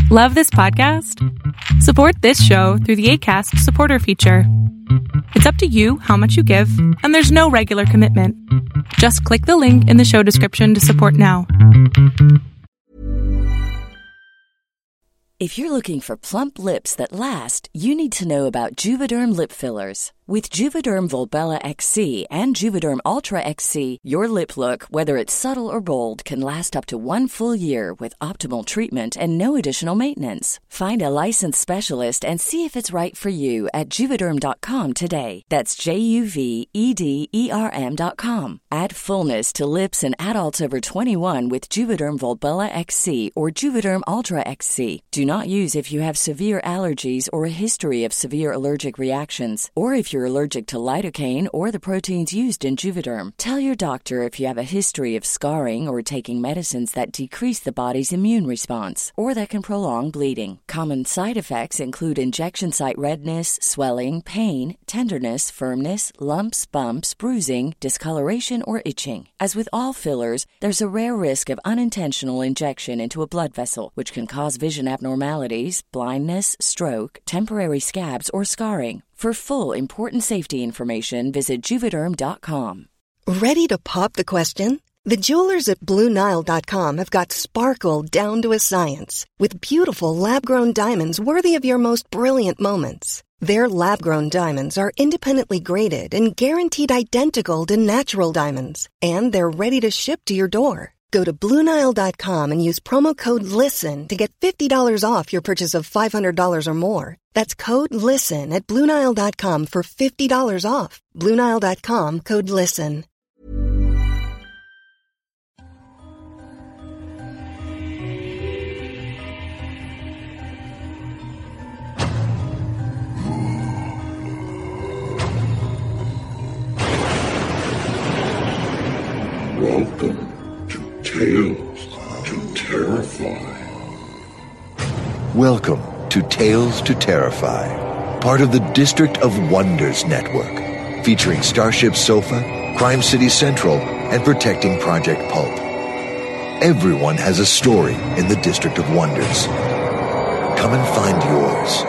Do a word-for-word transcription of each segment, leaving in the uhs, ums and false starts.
Love this podcast? Support this show through the Acast supporter feature. It's up to you how much you give, and there's no regular commitment. Just click the link in the show description to support now. If you're looking for plump lips that last, you need to know about Juvederm lip fillers. With Juvederm Volbella X C and Juvederm Ultra X C, your lip look, whether it's subtle or bold, can last up to one full year with optimal treatment and no additional maintenance. Find a licensed specialist and see if it's right for you at Juvederm dot com today. That's J U V E D E R M dot com. Add fullness to lips in adults over twenty-one with Juvederm Volbella X C or Juvederm Ultra X C. Do not use if you have severe allergies or a history of severe allergic reactions, or if you're allergic to lidocaine or the proteins used in Juvederm. Tell your doctor if you have a history of scarring or taking medicines that decrease the body's immune response or that can prolong bleeding. Common side effects include injection site redness, swelling, pain, tenderness, firmness, lumps, bumps, bruising, discoloration, or itching. As with all fillers, there's a rare risk of unintentional injection into a blood vessel, which can cause vision abnormalities, blindness, stroke, temporary scabs, or scarring. For full, important safety information, visit Juvederm dot com. Ready to pop the question? The jewelers at Blue Nile dot com have got sparkle down to a science with beautiful lab-grown diamonds worthy of your most brilliant moments. Their lab-grown diamonds are independently graded and guaranteed identical to natural diamonds, and they're ready to ship to your door. Go to Blue Nile dot com and use promo code LISTEN to get fifty dollars off your purchase of five hundred dollars or more. That's code LISTEN at Blue Nile dot com for fifty dollars off. Blue Nile dot com, code LISTEN. Welcome to Tales to Terrify. Welcome to Tales to Terrify, part of the District of Wonders network, featuring Starship Sofa, Crime City Central, and Protecting Project Pulp. Everyone has a story in the District of Wonders. Come and find yours.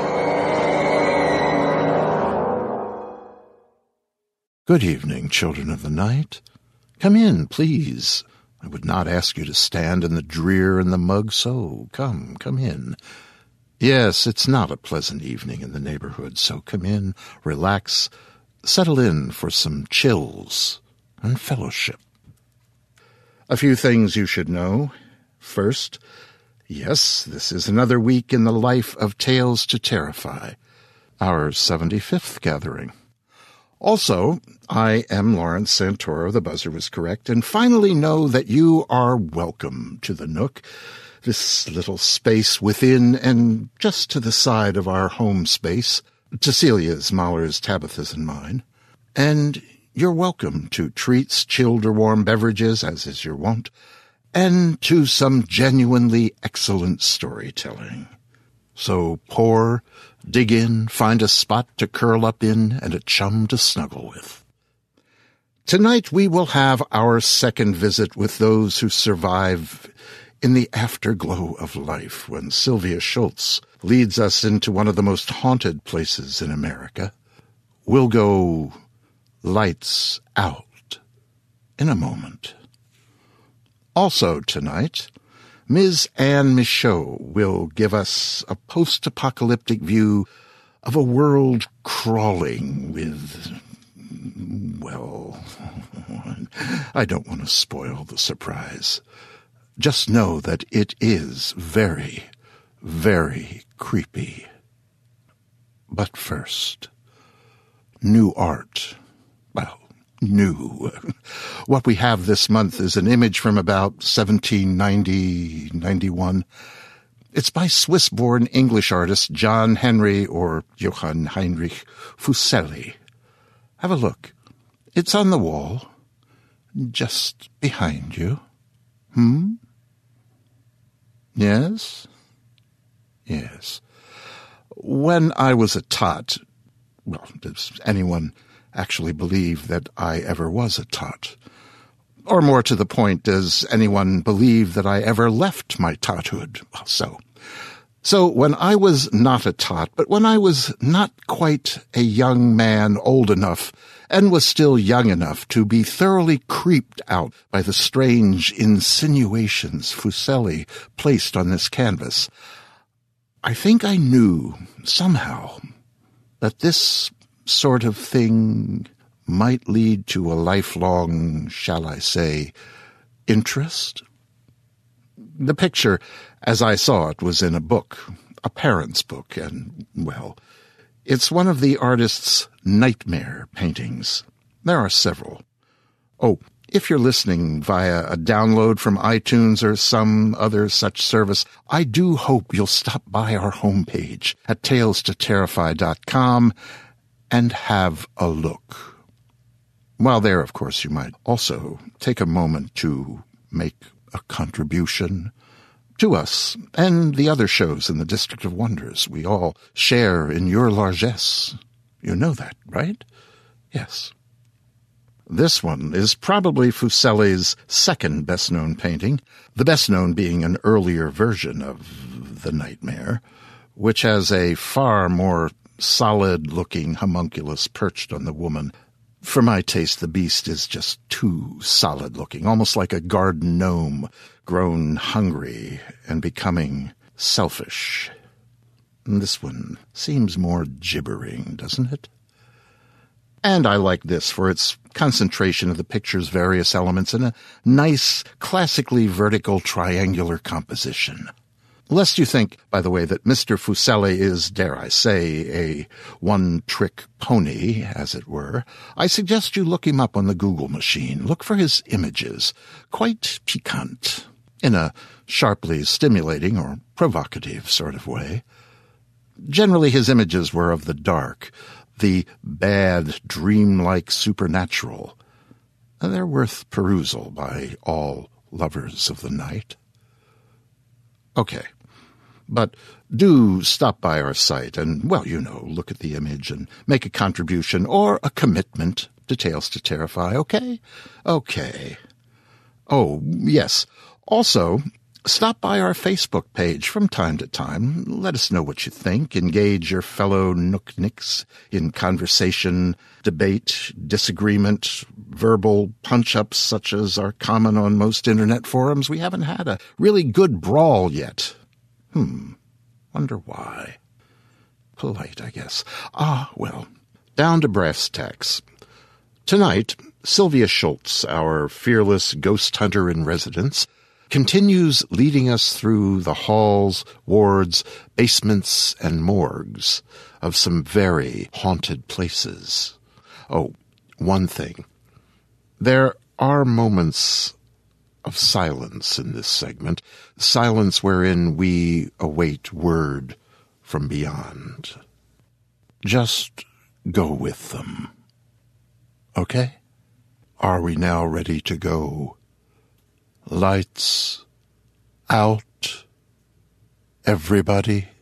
Good evening, children of the night. Come in, please. I would not ask you to stand in the drear and the mug, so come, come in. Yes, it's not a pleasant evening in the neighborhood, so come in, relax, settle in for some chills and fellowship. A few things you should know. First, yes, this is another week in the life of Tales to Terrify, our seventy-fifth gathering. Also, I am Lawrence Santoro, the buzzer was correct, and finally know that you are welcome to the Nook, this little space within and just to the side of our home space, to Celia's, Mahler's, Tabitha's, and mine. And you're welcome to treats, chilled or warm beverages, as is your wont, and to some genuinely excellent storytelling. So pour, dig in, find a spot to curl up in, and a chum to snuggle with. Tonight we will have our second visit with those who survive in the afterglow of life, when Sylvia Schultz leads us into one of the most haunted places in America. We'll go lights out in a moment. Also tonight, Miz Anne Michaud will give us a post-apocalyptic view of a world crawling with, well, I don't want to spoil the surprise. Just know that it is very, very creepy. But first, new art. Well, new. What we have this month is an image from about seventeen ninety, ninety-one. It's by Swiss-born English artist John Henry or Johann Heinrich Fuseli. Have a look. It's on the wall, just behind you. Hmm? Yes? Yes. When I was a tot, well, does anyone actually believe that I ever was a tot? Or more to the point, does anyone believe that I ever left my tothood? Well, so, So when I was not a tot, but when I was not quite a young man old enough and was still young enough to be thoroughly creeped out by the strange insinuations Fuseli placed on this canvas, I think I knew somehow that this sort of thing might lead to a lifelong, shall I say, interest. The picture, as I saw it, was in a book, a parent's book, and, well, it's one of the artist's nightmare paintings. There are several. Oh, if you're listening via a download from iTunes or some other such service, I do hope you'll stop by our homepage at tales to terrify dot com and have a look. While there, of course, you might also take a moment to make a contribution to us and the other shows in the District of Wonders. We all share in your largesse. You know that, right? Yes. This one is probably Fuseli's second best-known painting, the best-known being an earlier version of The Nightmare, which has a far more solid-looking homunculus perched on the woman. For my taste, the beast is just too solid-looking, almost like a garden gnome grown hungry and becoming selfish. And this one seems more gibbering, doesn't it? And I like this for its concentration of the picture's various elements in a nice, classically vertical triangular composition. Lest you think, by the way, that Mister Fuseli is, dare I say, a one-trick pony, as it were, I suggest you look him up on the Google machine. Look for his images. Quite piquant, in a sharply stimulating or provocative sort of way. Generally, his images were of the dark, the bad, dreamlike supernatural. They're worth perusal by all lovers of the night. Okay. But do stop by our site and, well, you know, look at the image and make a contribution or a commitment to Tales to Terrify, okay? Okay. Oh, yes. Also, stop by our Facebook page from time to time. Let us know what you think. Engage your fellow nooknicks in conversation, debate, disagreement, verbal punch-ups such as are common on most internet forums. We haven't had a really good brawl yet. Hmm, wonder why. Polite, I guess. Ah, well, down to brass tacks. Tonight, Sylvia Schultz, our fearless ghost hunter in residence, continues leading us through the halls, wards, basements, and morgues of some very haunted places. Oh, one thing. There are moments of silence in this segment, silence wherein we await word from beyond. Just go with them. Okay? Are we now ready to go? Lights out, everybody.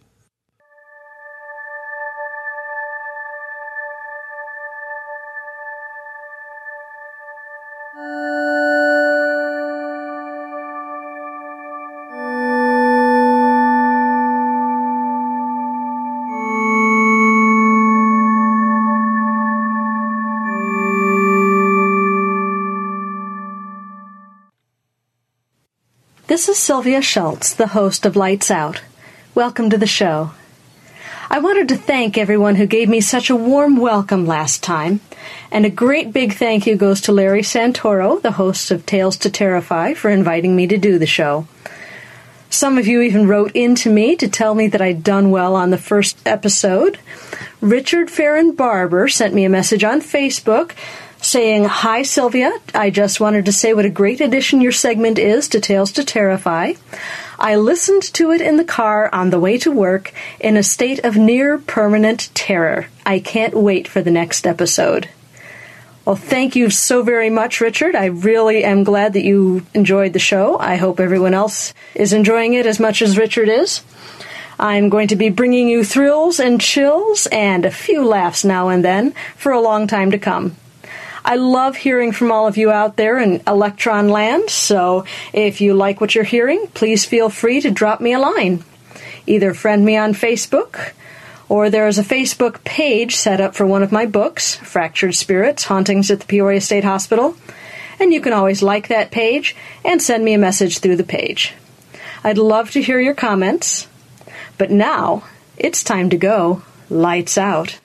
This is Sylvia Schultz, the host of Lights Out. Welcome to the show. I wanted to thank everyone who gave me such a warm welcome last time, and a great big thank you goes to Larry Santoro, the host of Tales to Terrify, for inviting me to do the show. Some of you even wrote in to me to tell me that I'd done well on the first episode. Richard Farron Barber sent me a message on Facebook saying, "Hi, Sylvia. I just wanted to say what a great addition your segment is to Tales to Terrify. I listened to it in the car on the way to work in a state of near permanent terror. I can't wait for the next episode." Well, thank you so very much, Richard. I really am glad that you enjoyed the show. I hope everyone else is enjoying it as much as Richard is. I'm going to be bringing you thrills and chills and a few laughs now and then for a long time to come. I love hearing from all of you out there in Electron Land, so if you like what you're hearing, please feel free to drop me a line. Either friend me on Facebook, or there is a Facebook page set up for one of my books, Fractured Spirits, Hauntings at the Peoria State Hospital, and you can always like that page and send me a message through the page. I'd love to hear your comments, but now it's time to go lights out.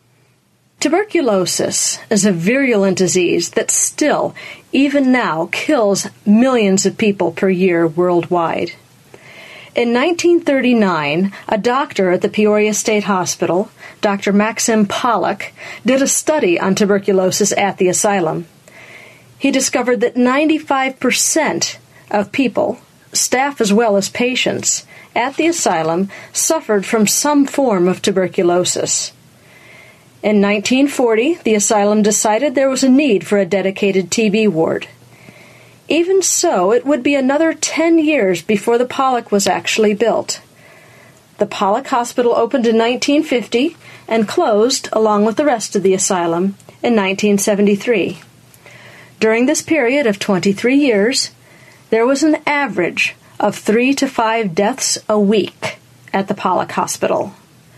Tuberculosis is a virulent disease that still, even now, kills millions of people per year worldwide. In nineteen thirty-nine, a doctor at the Peoria State Hospital, Doctor Maxim Pollock, did a study on tuberculosis at the asylum. He discovered that ninety-five percent of people, staff as well as patients, at the asylum suffered from some form of tuberculosis. In nineteen forty, the asylum decided there was a need for a dedicated T B ward. Even so, it would be another ten years before the Pollock was actually built. The Pollock Hospital opened in nineteen fifty and closed, along with the rest of the asylum, in nineteen seventy-three. During this period of twenty-three years, there was an average of three to five deaths a week at the Pollock Hospital.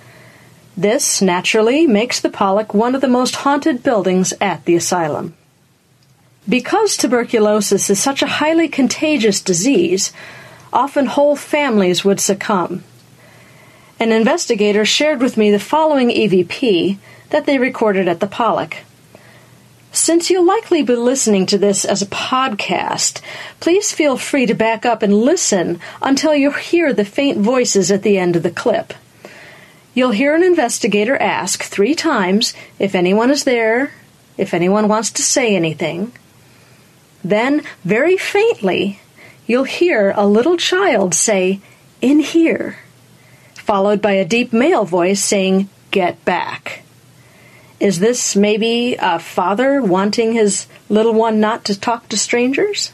This, naturally, makes the Pollock one of the most haunted buildings at the asylum. Because tuberculosis is such a highly contagious disease, often whole families would succumb. An investigator shared with me the following E V P that they recorded at the Pollock. Since you'll likely be listening to this as a podcast, please feel free to back up and listen until you hear the faint voices at the end of the clip. You'll hear an investigator ask three times if anyone is there, if anyone wants to say anything. Then, very faintly, you'll hear a little child say, "In here," followed by a deep male voice saying, "Get back." Is this maybe a father wanting his little one not to talk to strangers?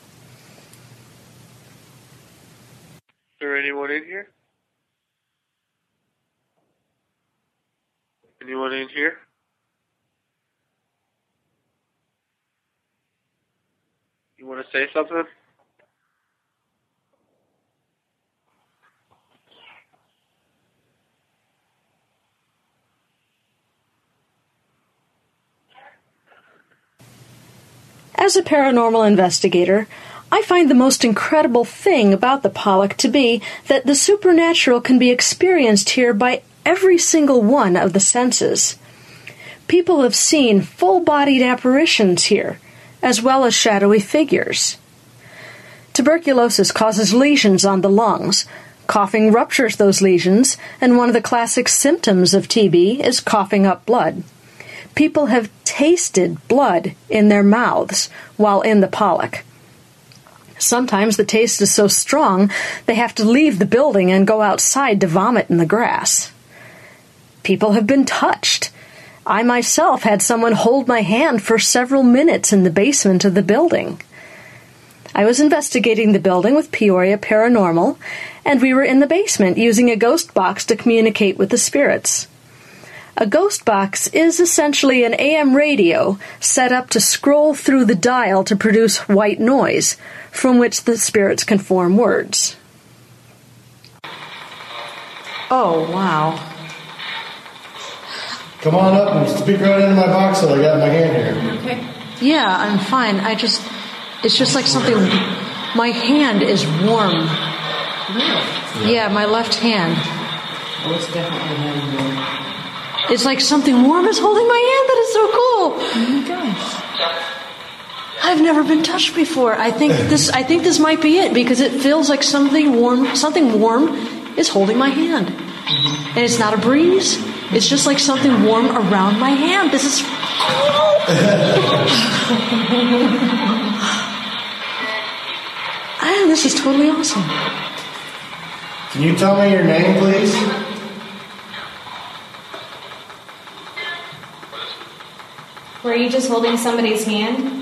Is there anyone in here? Anyone in here? You want to say something? As a paranormal investigator, I find the most incredible thing about the Pollock to be that the supernatural can be experienced here by every single one of the senses. People have seen full-bodied apparitions here, as well as shadowy figures. Tuberculosis causes lesions on the lungs. Coughing ruptures those lesions, and one of the classic symptoms of T B is coughing up blood. People have tasted blood in their mouths while in the Pollock. Sometimes the taste is so strong they have to leave the building and go outside to vomit in the grass. People have been touched. I myself had someone hold my hand for several minutes in the basement of the building. I was investigating the building with Peoria Paranormal, and we were in the basement using a ghost box to communicate with the spirits. A ghost box is essentially an A M radio set up to scroll through the dial to produce white noise, from which the spirits can form words. Oh, wow. Come on up and speak right into my box that I got in my hand here. Okay. Yeah, I'm fine. I just, it's just like something, my hand is warm. Really? Yeah, my left hand. Oh, it's definitely hand warm. It's like something warm is holding my hand. That is so cool. Oh my gosh. I've never been touched before. I think this, I think this might be it because it feels like something warm, something warm is holding my hand. Mm-hmm. And it's not a breeze. It's just like something warm around my hand. This is cool. Ah, this is totally awesome. Can you tell me your name, please? Were you just holding somebody's hand?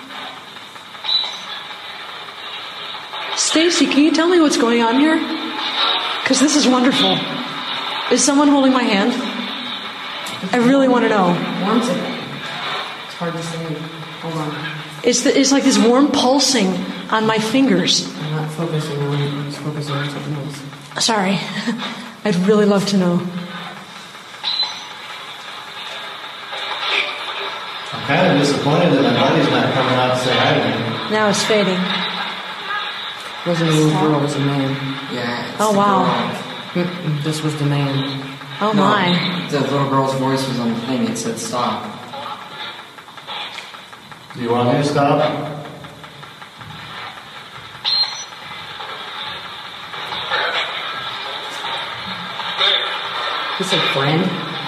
Stacy, can you tell me what's going on here? Because this is wonderful. Is someone holding my hand? I really want to know. Warm's it? It's hard to say. Hold on. It's, the, it's like this warm pulsing on my fingers. I'm not focusing on it. I'm just focusing on something else. Sorry. I'd really love to know. I'm kind of disappointed that my buddy's not coming out to say hi to me. Now it's fading. It wasn't a little girl, it was a man. Yeah. It's Oh, the wow. girl. Mm-mm, this was the man. Oh, No, my. The little girl's voice was on the thing. It said stop. Do you want me to stop? He said friend?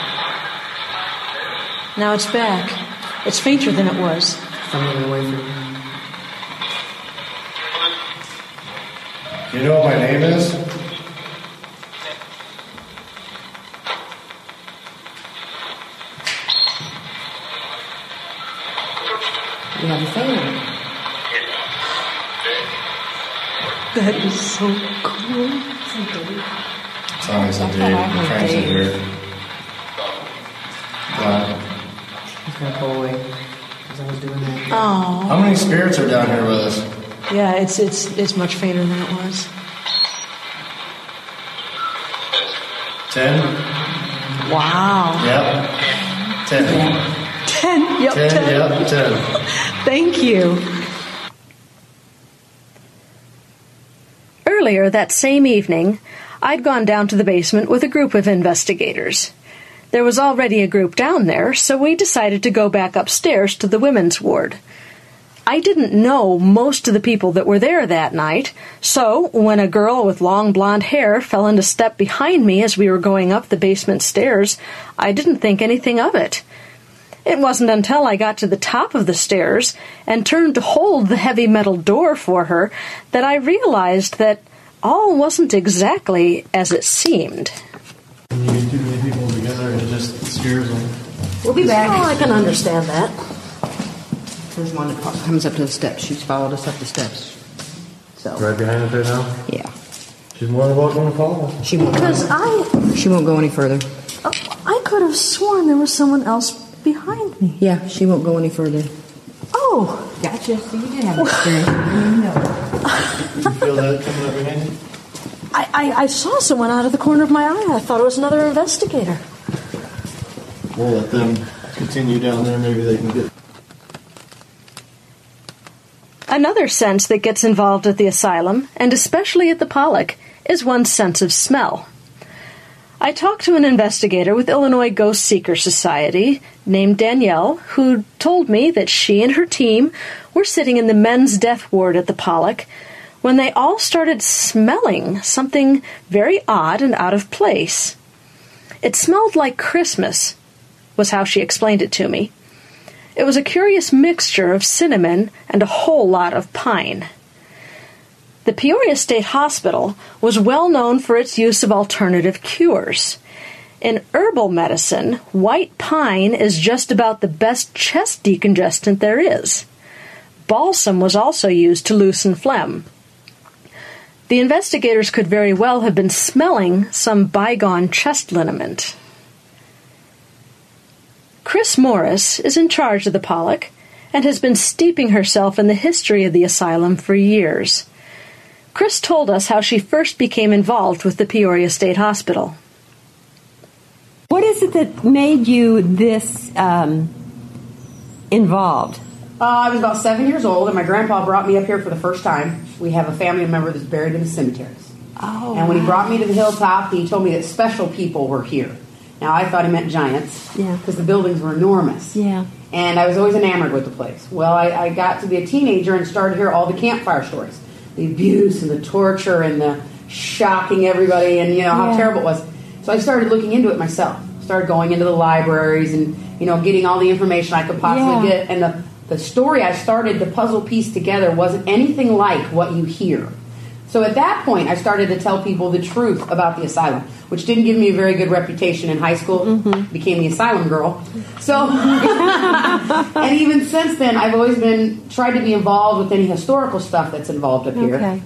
Now it's back. It's fainter than it was. Coming away from me. Do you know what my name is? You have a family. That is so cool. It's always a dude. I'm trying to hear it. Wow. He's gonna pull away. Because I was doing that. Oh. How many spirits are down here with us? Yeah, it's it's it's much fainter than it was. Ten? Wow. Yep. Ten. Ten. Yep. Ten, ten. yep, ten. Thank you. Earlier that same evening, I'd gone down to the basement with a group of investigators. There was already a group down there, so we decided to go back upstairs to the women's ward. I didn't know most of the people that were there that night, so when a girl with long blonde hair fell into step behind me as we were going up the basement stairs, I didn't think anything of it. It wasn't until I got to the top of the stairs and turned to hold the heavy metal door for her that I realized that all wasn't exactly as it seemed. When you get too many people together, it just scares them. We'll be back. Oh, I can understand that. There's one that comes up to the steps. She's followed us up the steps. So. Right behind it there now? Yeah. She's more than welcome to follow us. She won't. Because I, She won't go any further. oh, I could have sworn there was someone else behind me. Yeah, she won't go any further. Oh. Gotcha. So you did have experience. You know. Did you feel that coming up behind you? I, I, I saw someone out of the corner of my eye. I thought it was another investigator. We'll let them continue down there. Maybe they can get... Another sense that gets involved at the asylum, and especially at the Pollock, is one's sense of smell. I talked to an investigator with Illinois Ghost Seeker Society named Danielle, who told me that she and her team were sitting in the men's death ward at the Pollock when they all started smelling something very odd and out of place. It smelled like Christmas, was how she explained it to me. It was a curious mixture of cinnamon and a whole lot of pine. The Peoria State Hospital was well known for its use of alternative cures. In herbal medicine, white pine is just about the best chest decongestant there is. Balsam was also used to loosen phlegm. The investigators could very well have been smelling some bygone chest liniment. Chris Morris is in charge of the Pollock and has been steeping herself in the history of the asylum for years. Chris told us how she first became involved with the Peoria State Hospital. What is it that made you this um, involved? Uh, I was about seven years old, and my grandpa brought me up here for the first time. We have a family member that's buried in the cemeteries. Oh, and when he wow. brought me to the hilltop, he told me that special people were here. Now, I thought he meant giants, Yeah. because the buildings were enormous. Yeah. And I was always enamored with the place. Well, I, I got to be a teenager and started to hear all the campfire stories. The abuse and the torture and the shocking everybody and, you know, how Yeah. terrible it was. So I started looking into it myself. Started going into the libraries and, you know, getting all the information I could possibly Yeah. get. And the, the story I started to puzzle piece together wasn't anything like what you hear. So at that point, I started to tell people the truth about the asylum, which didn't give me a very good reputation in high school. Mm-hmm. Became the asylum girl. So, and even since then, I've always been tried to be involved with any historical stuff that's involved up here. Okay.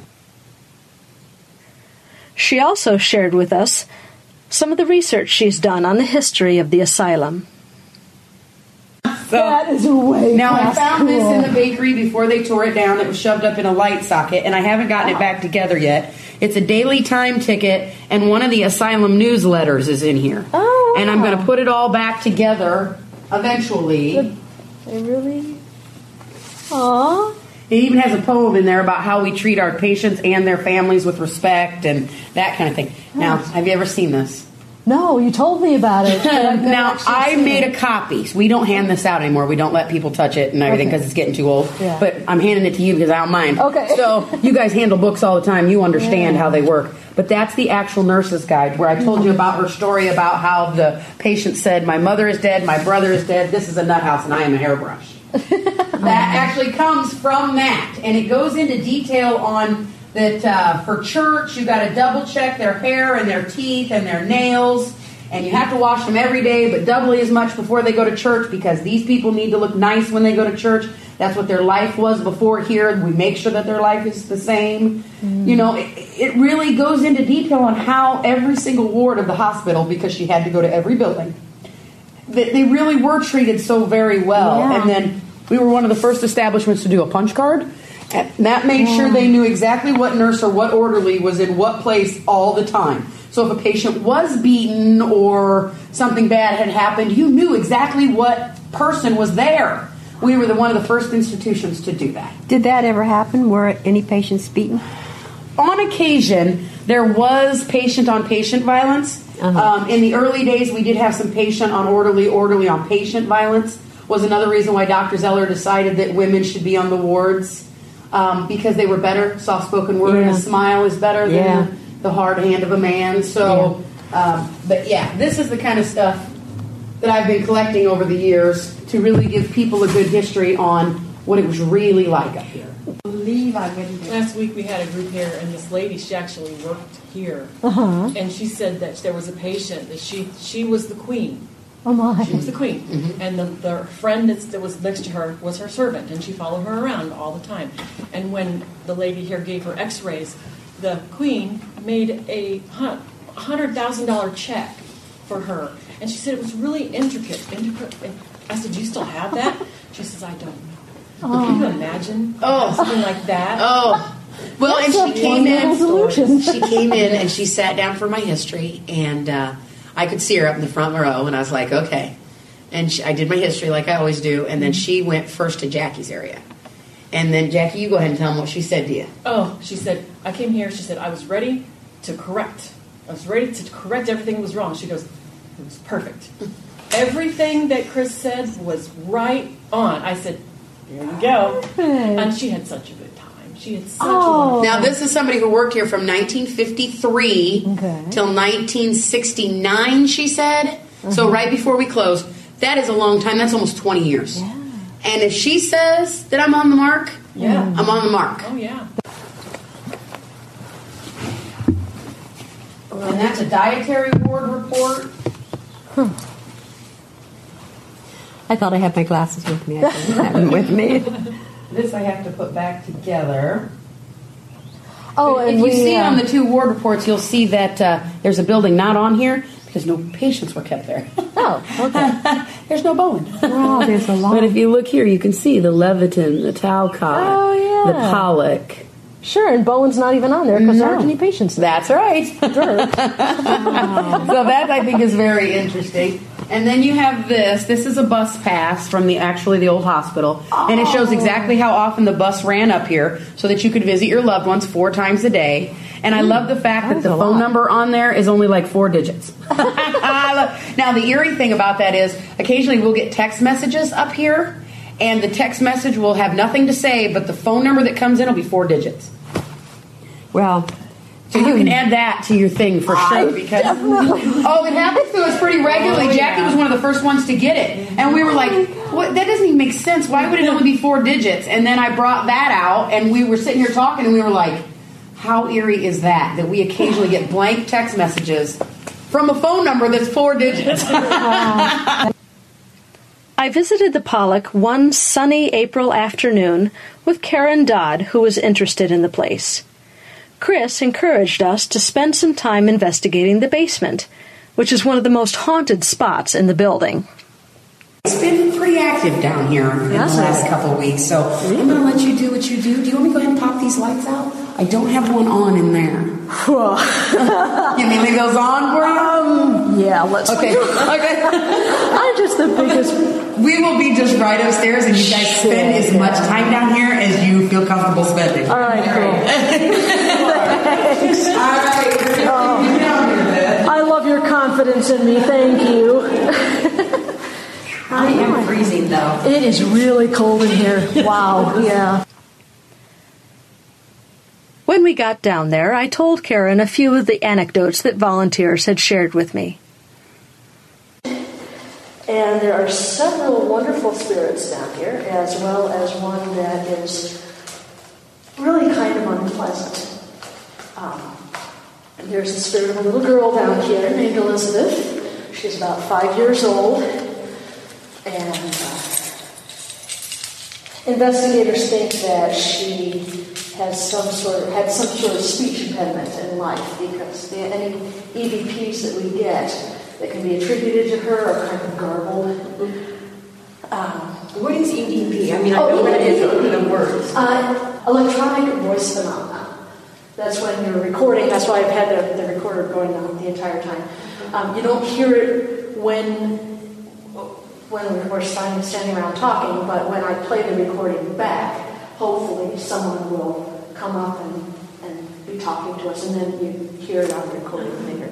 She also shared with us some of the research she's done on the history of the asylum. So that is way now I past found this cool. in the bakery before they tore it down. It was shoved up in a light socket, and I haven't gotten it back together yet. It's a Daily Time ticket, and one of the asylum newsletters is in here. Oh, wow. And I'm going to put it all back together eventually. They really? Aww. It even has a poem in there about how we treat our patients and their families with respect and that kind of thing. Now, have you ever seen this? No, you told me about it. but I've never Now, actually I seen made it. a copy. So we don't hand this out anymore. We don't let people touch it and everything Okay. because it's getting too old. Yeah. But I'm handing it to you because I don't mind. Okay. So you guys handle books all the time. You understand Yeah. how they work. But that's the actual nurse's guide where I told you about her story about how the patient said, my mother is dead, my brother is dead, this is a nut house, and I am a hairbrush. That actually comes from that. And it goes into detail on that uh, for church, you got to double check their hair and their teeth and their nails. And you have to wash them every day, but doubly as much before they go to church because these people need to look nice when they go to church. That's what their life was before here. We make sure that their life is the same. Mm. You know, it, it really goes into detail on how every single ward of the hospital, because she had to go to every building, that they really were treated so very well. Yeah. And then we were one of the first establishments to do a punch card. And that made Yeah. sure they knew exactly what nurse or what orderly was in what place all the time. So if a patient was beaten or something bad had happened, you knew exactly what person was there. We were the one of the first institutions to do that. Did that ever happen? Were any patients beaten? On occasion, there was patient-on-patient violence. Uh-huh. Um, in the early days, we did have some patient-on-orderly, orderly-on-patient violence. Was another reason why Doctor Zeller decided that women should be on the wards um, because they were better. Soft-spoken word and Yeah. a smile is better Yeah. than the hard hand of a man. So, um, but yeah, this is the kind of stuff that I've been collecting over the years to really give people a good history on what it was really like up here. I believe I went last week. We had a group here, and this lady, she actually worked here, Uh-huh. and she said that there was a patient that she she was the queen. Oh, my. She was the queen, and the, the friend that's, that was next to her was her servant, and she followed her around all the time. And when the lady here gave her X-rays, the queen made a hun- one hundred thousand dollars check for her, and she said it was really intricate. intricate. And I said, "Do you still have that?" She says, "I don't know." Oh. Can you imagine Oh. something like that? Oh. Well, That's and a she came wonderful in. story. She came in and she sat down for my history, and uh, I could see her up in the front row, and I was like, okay. And she, I did my history like I always do, and then she went first to Jackie's area. And then, Jackie, you go ahead and tell them what she said to you. Oh, she said, I came here, she said, I was ready to correct. I was ready to correct everything that was wrong. She goes, it was perfect. Everything that Chris said was right on. I said, here you go. And she had such a good time. She had such a wonderful Now, this is somebody who worked here from nineteen fifty-three Okay. till nineteen sixty-nine, she said. So right before we closed. That is a long time. That's almost twenty years. Yeah. And if she says that I'm on the mark, Yeah. I'm on the mark. Oh, yeah. And that's a dietary ward report. I thought I had my glasses with me. I didn't have them with me. This I have to put back together. Oh, But and if you we, see uh, on the two ward reports, you'll see that uh, there's a building not on here because no patients were kept there. Oh, okay. There's no Bowen. Wow, there's a lot. But if you look here, you can see the Leviton, the Talcott, Oh, yeah. the Pollock. Sure, and Bowen's not even on there because there No. aren't any patients there. That's right. So that I think is very interesting. And then you have this. This is a bus pass from the actually the old hospital, and it shows exactly how often the bus ran up here, so that you could visit your loved ones four times a day. And I love the fact that That's the a phone lot. number on there is only like four digits. Now the eerie thing about that is, occasionally we'll get text messages up here, and the text message will have nothing to say, but the phone number that comes in will be four digits. Well, So you can add that to your thing for sure. Because oh, it happens to us pretty regularly. Oh, Jackie yeah. was one of the first ones to get it, and we were like, "What? That doesn't even make sense. Why would it only be four digits?" And then I brought that out, and we were sitting here talking, and we were like, "How eerie is that? That we occasionally get blank text messages from a phone number that's four digits." I visited the Pollock one sunny April afternoon with Karen Dodd, who was interested in the place. Chris encouraged us to spend some time investigating the basement, which is one of the most haunted spots in the building. It's been pretty active down here in Yes, the last it is. couple of weeks, so I'm going to let you do what you do. Do you want me to go ahead and pop these lights out? I don't have one on in there. You mean leave those on for you? Um, yeah, let's. Okay. Okay. I'm just the biggest. We will be just right upstairs, and you guys spend as much time down here as you feel comfortable spending. All right, cool. Thanks. All right. Oh, I love your confidence in me. Thank you. I am freezing, though. It is really cold in here. Wow. Yeah. When we got down there, I told Karen a few of the anecdotes that volunteers had shared with me. And there are several wonderful spirits down here, as well as one that is really kind of unpleasant. Um, there's the spirit of a little girl down here named Elizabeth. She's about five years old. And uh, investigators think that she has some sort of, had some sort of speech impediment in life, because the, any E V Ps that we get that can be attributed to her are kind of garbled. Um, What is E D P? I mean, I oh, know what it is, E D P. but what are the words? Uh, electronic voice phenomena. That's when you're recording. That's why I've had the, the recorder going on the entire time. Um, you don't hear it when when we're standing, standing around talking, but when I play the recording back, hopefully someone will come up and, and be talking to us, and then you hear it on the recording later.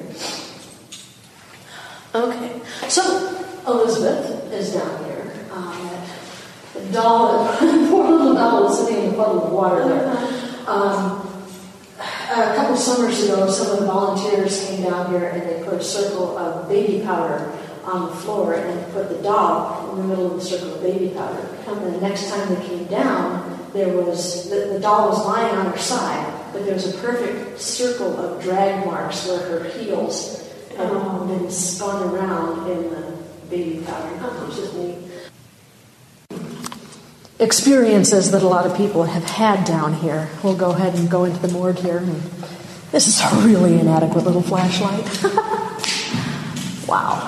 Okay, so Elizabeth is down here. Um, the doll, poor little doll is sitting in a puddle of water there. Um, a couple summers ago, some of the volunteers came down here and they put a circle of baby powder on the floor, and they put the dog in the middle of the circle of baby powder. And the next time they came down, there was the, the doll was lying on her side, but there was a perfect circle of drag marks where her heels had oh. been spun around in the baby powder, which is neat. Experiences that a lot of people have had down here. We'll go ahead and go into the morgue here. And this is a really inadequate little flashlight. Wow.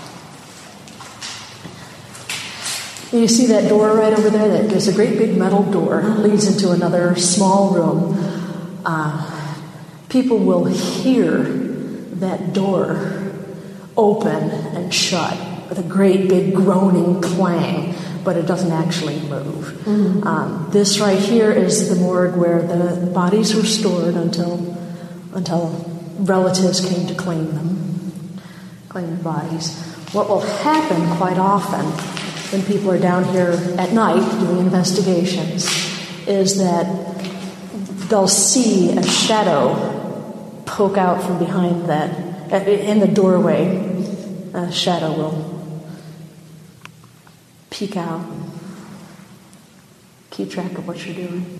You see that door right over there? That there's a great big metal door that leads into another small room. Uh, people will hear that door open and shut with a great big groaning clang, but it doesn't actually move. Mm-hmm. Um, this right here is the morgue where the bodies were stored until until relatives came to claim them, claim the bodies. What will happen quite often when people are down here at night doing investigations is that they'll see a shadow poke out from behind that, in the doorway. A shadow will peek out and keep track of what you're doing.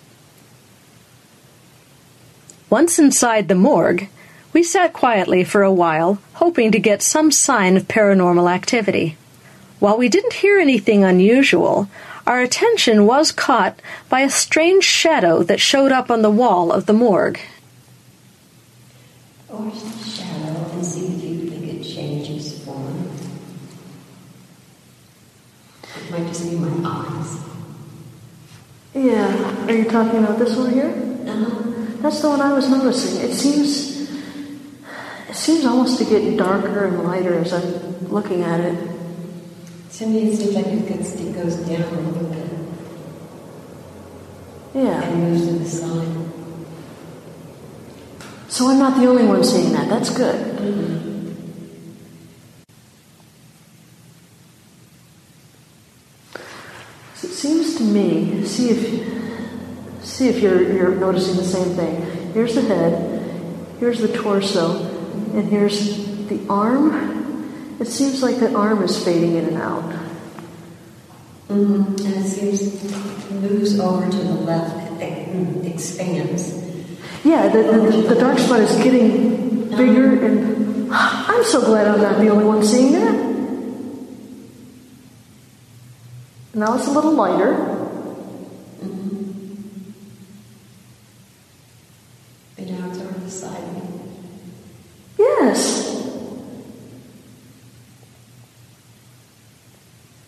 Once inside the morgue, we sat quietly for a while, hoping to get some sign of paranormal activity. While we didn't hear anything unusual, our attention was caught by a strange shadow that showed up on the wall of the morgue. Watch the shadow and see if you think it changes form. It might just be my eyes. Yeah. Are you talking about this one here? Uh-huh. That's the one I was noticing. It seems it seems almost to get darker and lighter as I'm looking at it. To me, it seems like it gets, it goes down a little bit. Yeah. And moves to the side. So I'm not the only one seeing that. That's good. Mm-hmm. So it seems to me, see if see if you're you're noticing the same thing. Here's the head, here's the torso, and here's the arm. It seems like the arm is fading in and out. Mm-hmm. And it seems to moves over to the left, it expands. Yeah, the, the, the dark spot is getting bigger, and I'm so glad I'm not the only one seeing that. Now it's a little lighter. Mm-hmm. And now it's over the side. Yes.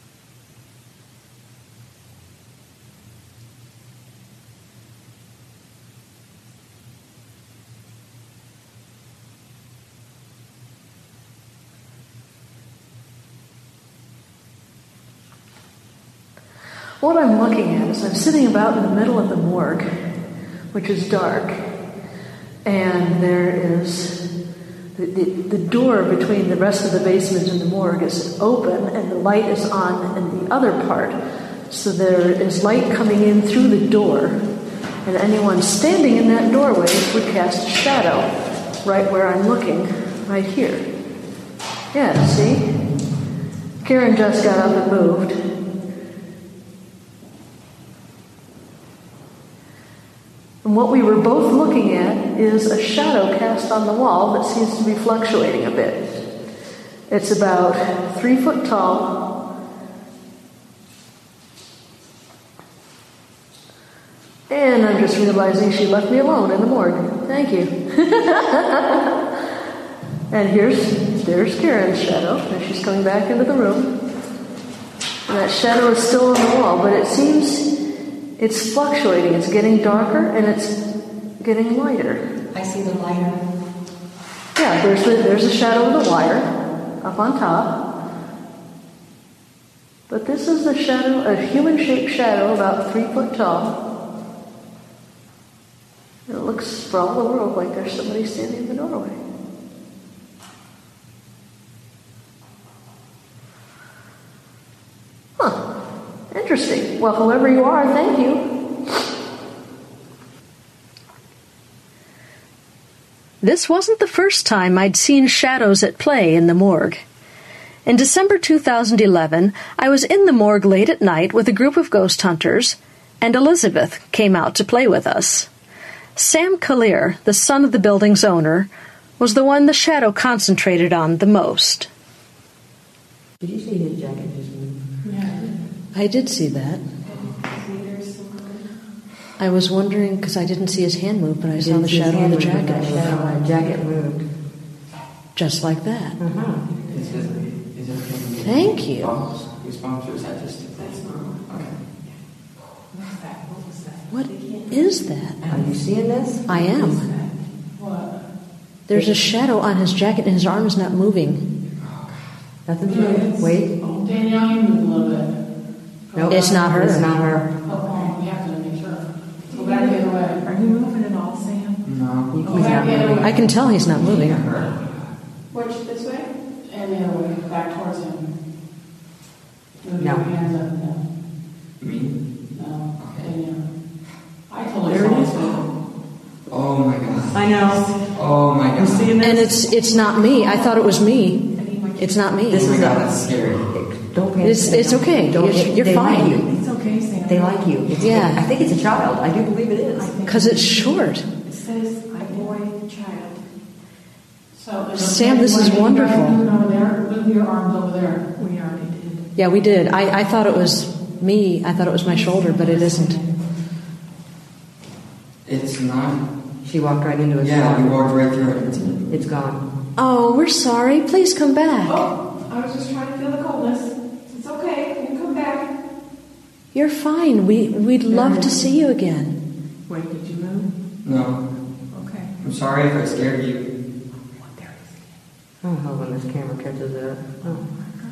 What I'm looking at is I'm sitting about in the middle of the morgue, which is dark, and there is the, the, the door between the rest of the basement and the morgue is open, and the light is on in the other part. So there is light coming in through the door, and anyone standing in that doorway would cast a shadow right where I'm looking, right here. Yeah, see? Karen just got up and moved. And what we were both looking at is a shadow cast on the wall that seems to be fluctuating a bit. It's about three foot tall. And I'm just realizing she left me alone in the morgue. Thank you. And here's there's Karen's shadow, and she's coming back into the room. And that shadow is still on the wall, but it seems it's fluctuating. It's getting darker and it's getting lighter. I see the lighter. Yeah, there's the, there's a shadow of the wire up on top. But this is the shadow, a human-shaped shadow about three foot tall. It looks for all the world like there's somebody standing in the doorway. Huh. Interesting. Well, whoever you are, thank you. This wasn't the first time I'd seen shadows at play in the morgue. In December two thousand eleven, I was in the morgue late at night with a group of ghost hunters, and Elizabeth came out to play with us. Sam Kalir, the son of the building's owner, was the one the shadow concentrated on the most. Did you see his jacket just move? Yeah. I did see that. I was wondering, because I didn't see his hand move, but I saw the shadow of the jacket. The shadow of the jacket moved. Just like that. Uh-huh. Is it, is it Thank you. Response, or is that just... That's normal. Okay. What's that? What was that? What is that? Are you seeing this? I am. What? There's a shadow on his jacket and his arm is not moving. Nothing's moving. Wait. Oh, Danielle, you move a little bit. Nope. It's not her. It's not her. Oh, we have to make sure. Go back the other way. Are you moving at all, Sam? No. Go back the other way. I can tell he's not moving. Which, this way? And the other way, back towards him. Move No. your hands up and down. Me? No. Okay. Danielle. I totally There it is. saw Oh my god. I know. Oh my god. You seeing this? And it's it's not me. I thought it was me. It's not me. This Oh my is god, a- that's scary. Don't pay It's- attention. it's okay. Don't, You're- you're they fine. Like you. It's okay, Sam. They like you. It's, Yeah. I think it's a child. I do believe it is. Because it's short. It says a boy, child. So, is it Sam, okay this is when you wonderful. guys move over there, move your arms over there. We already did. Yeah, we did. I, I thought it was me. I thought it was my shoulder, but it isn't. It's not... She walked right into his Yeah, you arm. walked right through it. It's, It's gone. Oh, we're sorry. Please come back. Oh, I was just trying to feel the coldness. It's okay. You can come back. You're fine. We, we'd love to see you again. Wait, did you move? no. Okay. I'm sorry if I scared you. Oh, hell, when this camera catches that. Oh.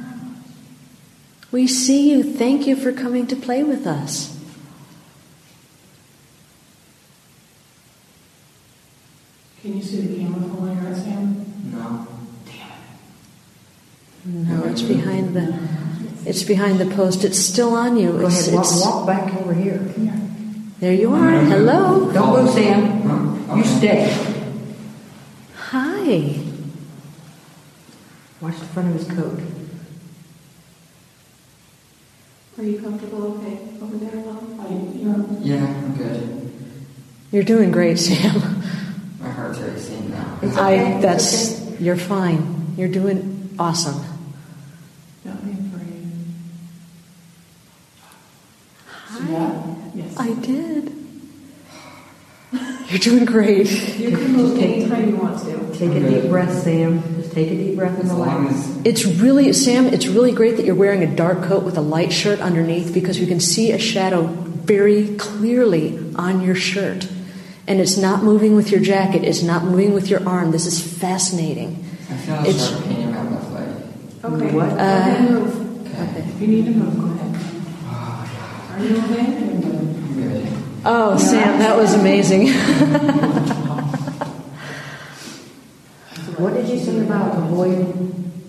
We see you. Thank you for coming to play with us. Can you see the camera from where you're at, Sam? No. No, it's behind the it's behind the post. It's still on you. Go It's, ahead, walk, it's- walk back over here. There you are. Hello. Don't move, Sam. Huh? You Okay. stay. Hi. Watch the front of his coat. Are you comfortable okay over there, Mom? Are you, you're, Yeah, I'm good. You're doing great, Sam. My heart's racing now. It's I okay. that's It's okay. you're fine. You're doing awesome. don't be afraid. Hi. Yeah? Yes. I did. You're doing great. You can move anytime you want to. Take a deep breath, Sam. Just take a deep breath and As long relax. as... It's really, Sam, it's really great that you're wearing a dark coat with a light shirt underneath because you can see a shadow very clearly on your shirt. And it's not moving with your jacket, it's not moving with your arm. This is fascinating. I feel a It's- sharp pain in my left leg. Okay. What? Go ahead and move. Okay. If you need to move, go ahead. Oh, Are Oh, Sam, that was amazing. What did you say about avoiding?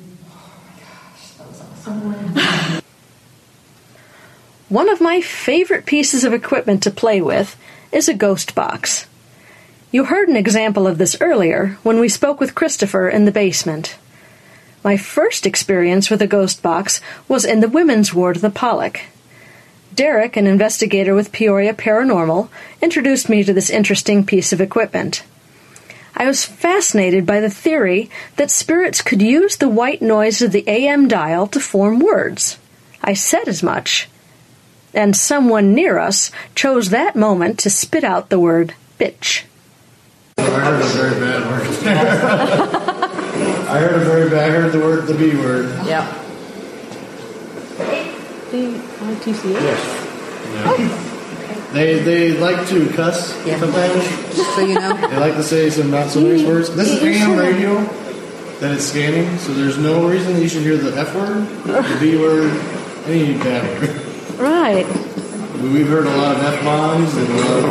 One of my favorite pieces of equipment to play with is a ghost box. You heard an example of this earlier when we spoke with Christopher in the basement. My first experience with a ghost box was in the women's ward of the Pollock. Derek, an investigator with Peoria Paranormal, introduced me to this interesting piece of equipment. I was fascinated by the theory that spirits could use the white noise of the A M dial to form words. I said as much, and someone near us chose that moment to spit out the word bitch. I heard a very bad word. I heard a very bad, I heard the word, the B word. Yeah. The I T C H? Yes. Yeah. They they like to cuss Yeah. sometimes. So you know. They like to say some not so nice words. This is A M radio that it's scanning, so there's no reason that you should hear the F word, the B word, any bad word. Right. We've heard a lot of F bombs and a lot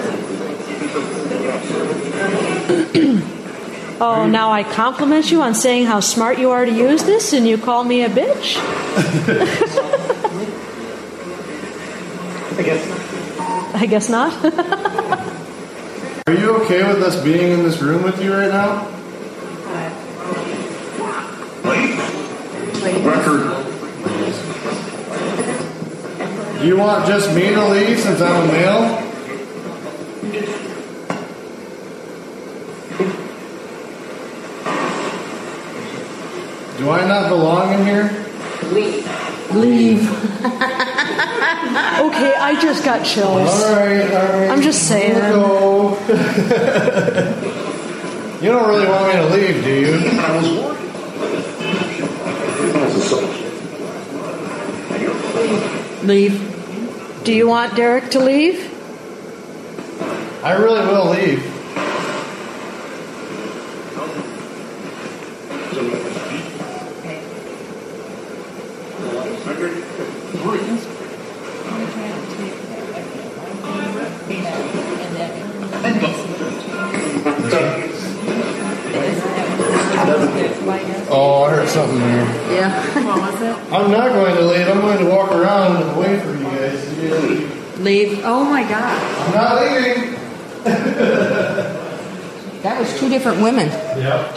of Oh, now I compliment you on saying how smart you are to use this, and you call me a bitch? I guess. I guess not. Are you okay with us being in this room with you right now? Record. Do you want just me to leave since I'm a male? Do I not belong in here? Leave. Leave. Okay, I just got chills. All right, all right. I'm just saying. Go. You don't really want me to leave, do you? Leave. Do you want Derek to leave? I really will leave. Oh, I heard something there. Yeah. What was it? I'm not going to leave. I'm going to walk around and wait for you guys. Leave. Oh my God. I'm not leaving. That was two different women. Yep.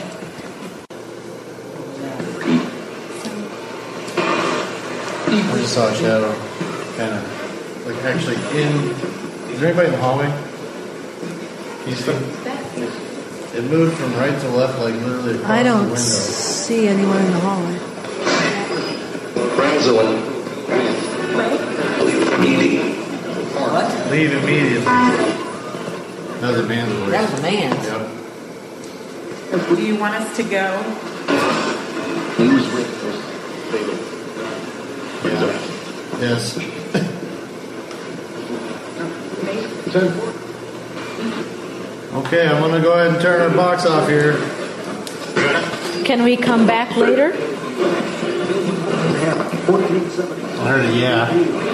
I just saw a shadow, kind of, like actually in. Is there anybody in the hallway? Can you see? It moved from right to left, like literally across I the don't window. see anyone in the hallway. Rosalind. What? Leave immediately. That was a man's voice. That was a man's. Yep. Do you want us to go? Yeah. Yes. Okay, I'm gonna go ahead and turn our box off here. Can we come back later? I heard a yeah.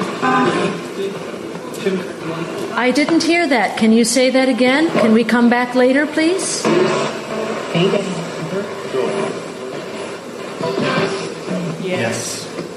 I didn't hear that. Can you say that again? Can we come back later, please? Yes.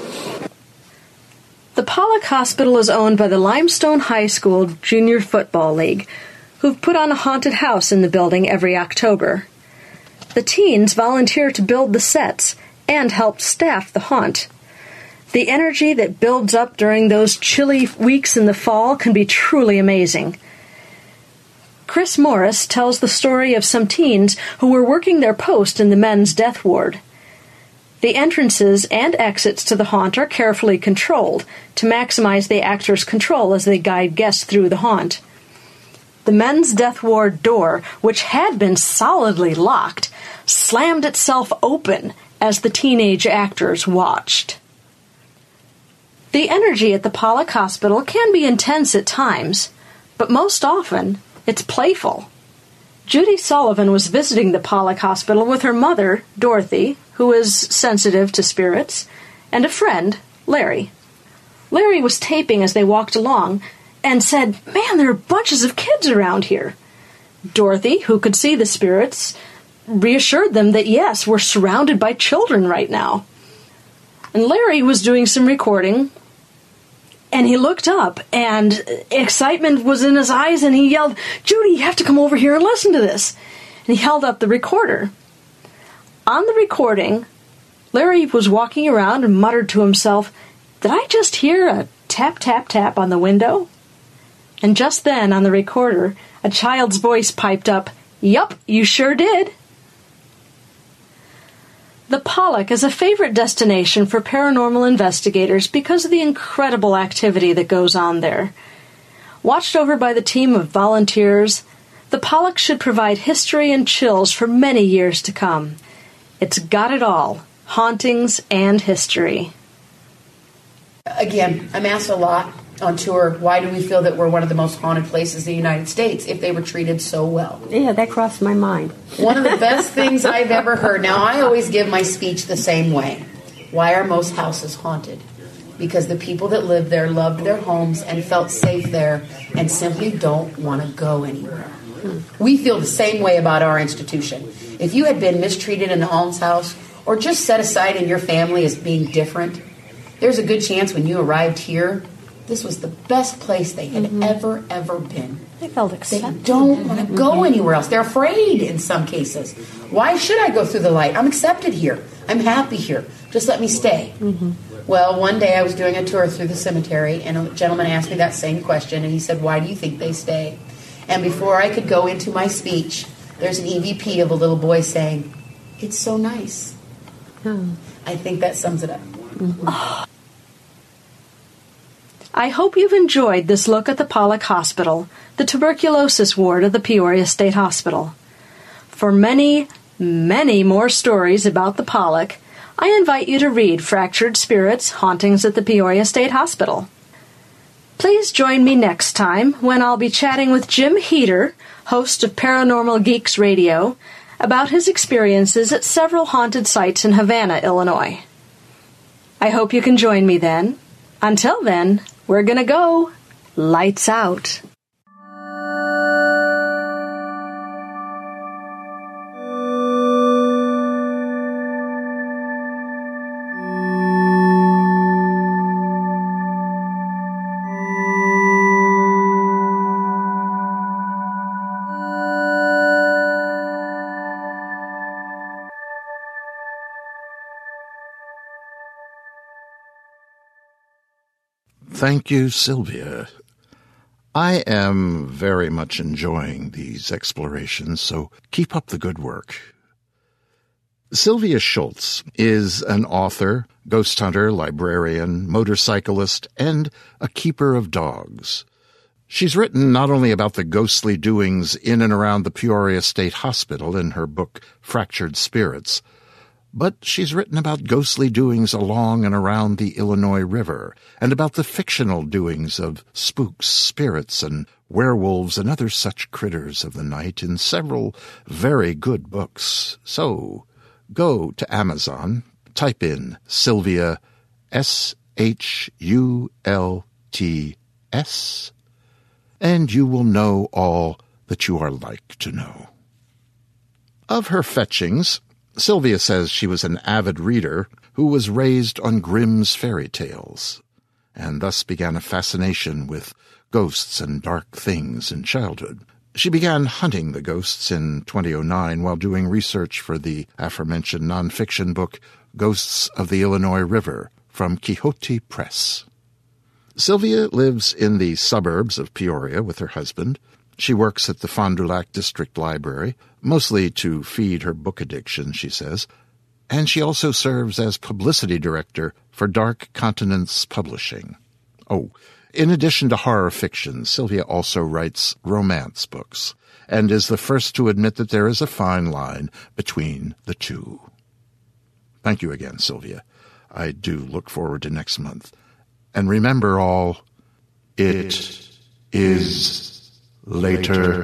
The Pollock Hospital is owned by the Limestone High School Junior Football League, who've put on a haunted house in the building every October. The teens volunteer to build the sets and help staff the haunt. The energy that builds up during those chilly weeks in the fall can be truly amazing. Chris Morris tells the story of some teens who were working their post in the men's death ward. The entrances and exits to the haunt are carefully controlled to maximize the actors' control as they guide guests through the haunt. The men's death ward door, which had been solidly locked, slammed itself open as the teenage actors watched. The energy at the Pollock Hospital can be intense at times, but most often it's playful. Judy Sullivan was visiting the Pollock Hospital with her mother, Dorothy, who is sensitive to spirits, and a friend, Larry. Larry was taping as they walked along and said, "Man, there are bunches of kids around here." Dorothy, who could see the spirits, reassured them that yes, we're surrounded by children right now. And Larry was doing some recording, and he looked up, and excitement was in his eyes, and he yelled, "Judy, you have to come over here and listen to this." And he held up the recorder. On the recording, Larry was walking around and muttered to himself, "Did I just hear a tap, tap, tap on the window?" And just then, on the recorder, a child's voice piped up, "Yup, you sure did." The Pollock is a favorite destination for paranormal investigators because of the incredible activity that goes on there. Watched over by the team of volunteers, the Pollock should provide history and chills for many years to come. It's got it all, hauntings and history. Again, I'm asked a lot on tour, why do we feel that we're one of the most haunted places in the United States if they were treated so well? Yeah, that crossed my mind. One of the best things I've ever heard. Now, I always give my speech the same way. Why are most houses haunted? Because the people that lived there loved their homes and felt safe there and simply don't want to go anywhere. We feel the same way about our institution. If you had been mistreated in the almshouse or just set aside in your family as being different, there's a good chance when you arrived here, this was the best place they had mm-hmm. ever, ever been. They felt accepted. They don't want to go anywhere else. They're afraid in some cases. Why should I go through the light? I'm accepted here. I'm happy here. Just let me stay. Mm-hmm. Well, one day I was doing a tour through the cemetery, and a gentleman asked me that same question, and he said, "Why do you think they stay?" And before I could go into my speech, there's an E V P of a little boy saying, "It's so nice." Hmm. I think that sums it up. Mm-hmm. Oh. I hope you've enjoyed this look at the Pollock Hospital, the tuberculosis ward of the Peoria State Hospital. For many, many more stories about the Pollock, I invite you to read Fractured Spirits, Hauntings at the Peoria State Hospital. Please join me next time when I'll be chatting with Jim Heater, host of Paranormal Geeks Radio, about his experiences at several haunted sites in Havana, Illinois. I hope you can join me then. Until then, we're gonna go lights out. Thank you, Sylvia. I am very much enjoying these explorations, so keep up the good work. Sylvia Schultz is an author, ghost hunter, librarian, motorcyclist, and a keeper of dogs. She's written not only about the ghostly doings in and around the Peoria State Hospital in her book Fractured Spirits, but she's written about ghostly doings along and around the Illinois River, and about the fictional doings of spooks, spirits, and werewolves and other such critters of the night in several very good books. So, go to Amazon, type in Sylvia, S H U L T S, and you will know all that you are like to know. Of her fetchings, Sylvia says she was an avid reader who was raised on Grimm's fairy tales, and thus began a fascination with ghosts and dark things in childhood. She began hunting the ghosts in twenty oh nine while doing research for the aforementioned nonfiction book Ghosts of the Illinois River from Quixote Press. Sylvia lives in the suburbs of Peoria with her husband. She works at the Fond du Lac District Library, mostly to feed her book addiction, she says, and she also serves as publicity director for Dark Continents Publishing. Oh, in addition to horror fiction, Sylvia also writes romance books, and is the first to admit that there is a fine line between the two. Thank you again, Sylvia. I do look forward to next month. And remember all, it is later.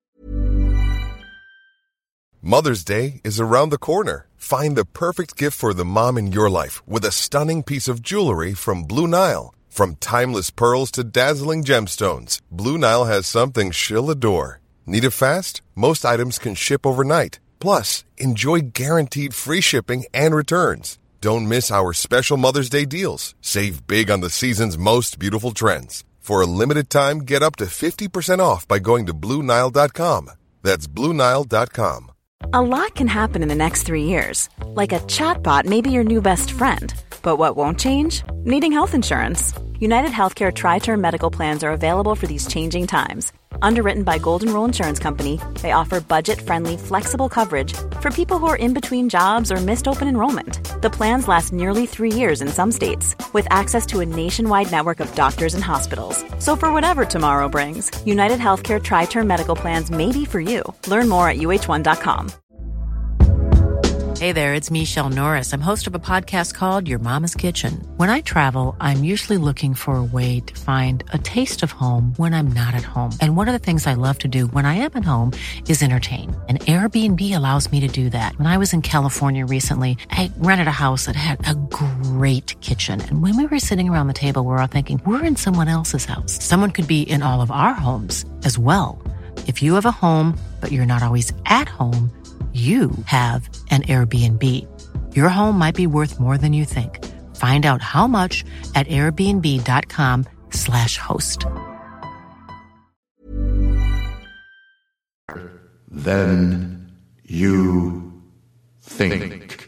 Mother's Day is around the corner. Find the perfect gift for the mom in your life with a stunning piece of jewelry from Blue Nile. From timeless pearls to dazzling gemstones, Blue Nile has something she'll adore. Need it fast? Most items can ship overnight. Plus, enjoy guaranteed free shipping and returns. Don't miss our special Mother's Day deals. Save big on the season's most beautiful trends. For a limited time, get up to fifty percent off by going to Blue Nile dot com. That's Blue Nile dot com. A lot can happen in the next three years. Like a chatbot may be your new best friend. But what won't change? Needing health insurance. United Healthcare Tri-Term Medical Plans are available for these changing times. Underwritten by Golden Rule Insurance Company, they offer budget-friendly, flexible coverage for people who are in between jobs or missed open enrollment. The plans last nearly three years in some states, with access to a nationwide network of doctors and hospitals. So for whatever tomorrow brings, United Healthcare Tri-Term Medical Plans may be for you. Learn more at U H one dot com. Hey there, it's Michelle Norris. I'm host of a podcast called Your Mama's Kitchen. When I travel, I'm usually looking for a way to find a taste of home when I'm not at home. And one of the things I love to do when I am at home is entertain. And Airbnb allows me to do that. When I was in California recently, I rented a house that had a great kitchen. And when we were sitting around the table, we were all thinking, we're in someone else's house. Someone could be in all of our homes as well. If you have a home, but you're not always at home, you have an Airbnb. Your home might be worth more than you think. Find out how much at airbnb.com slash host. Then you think.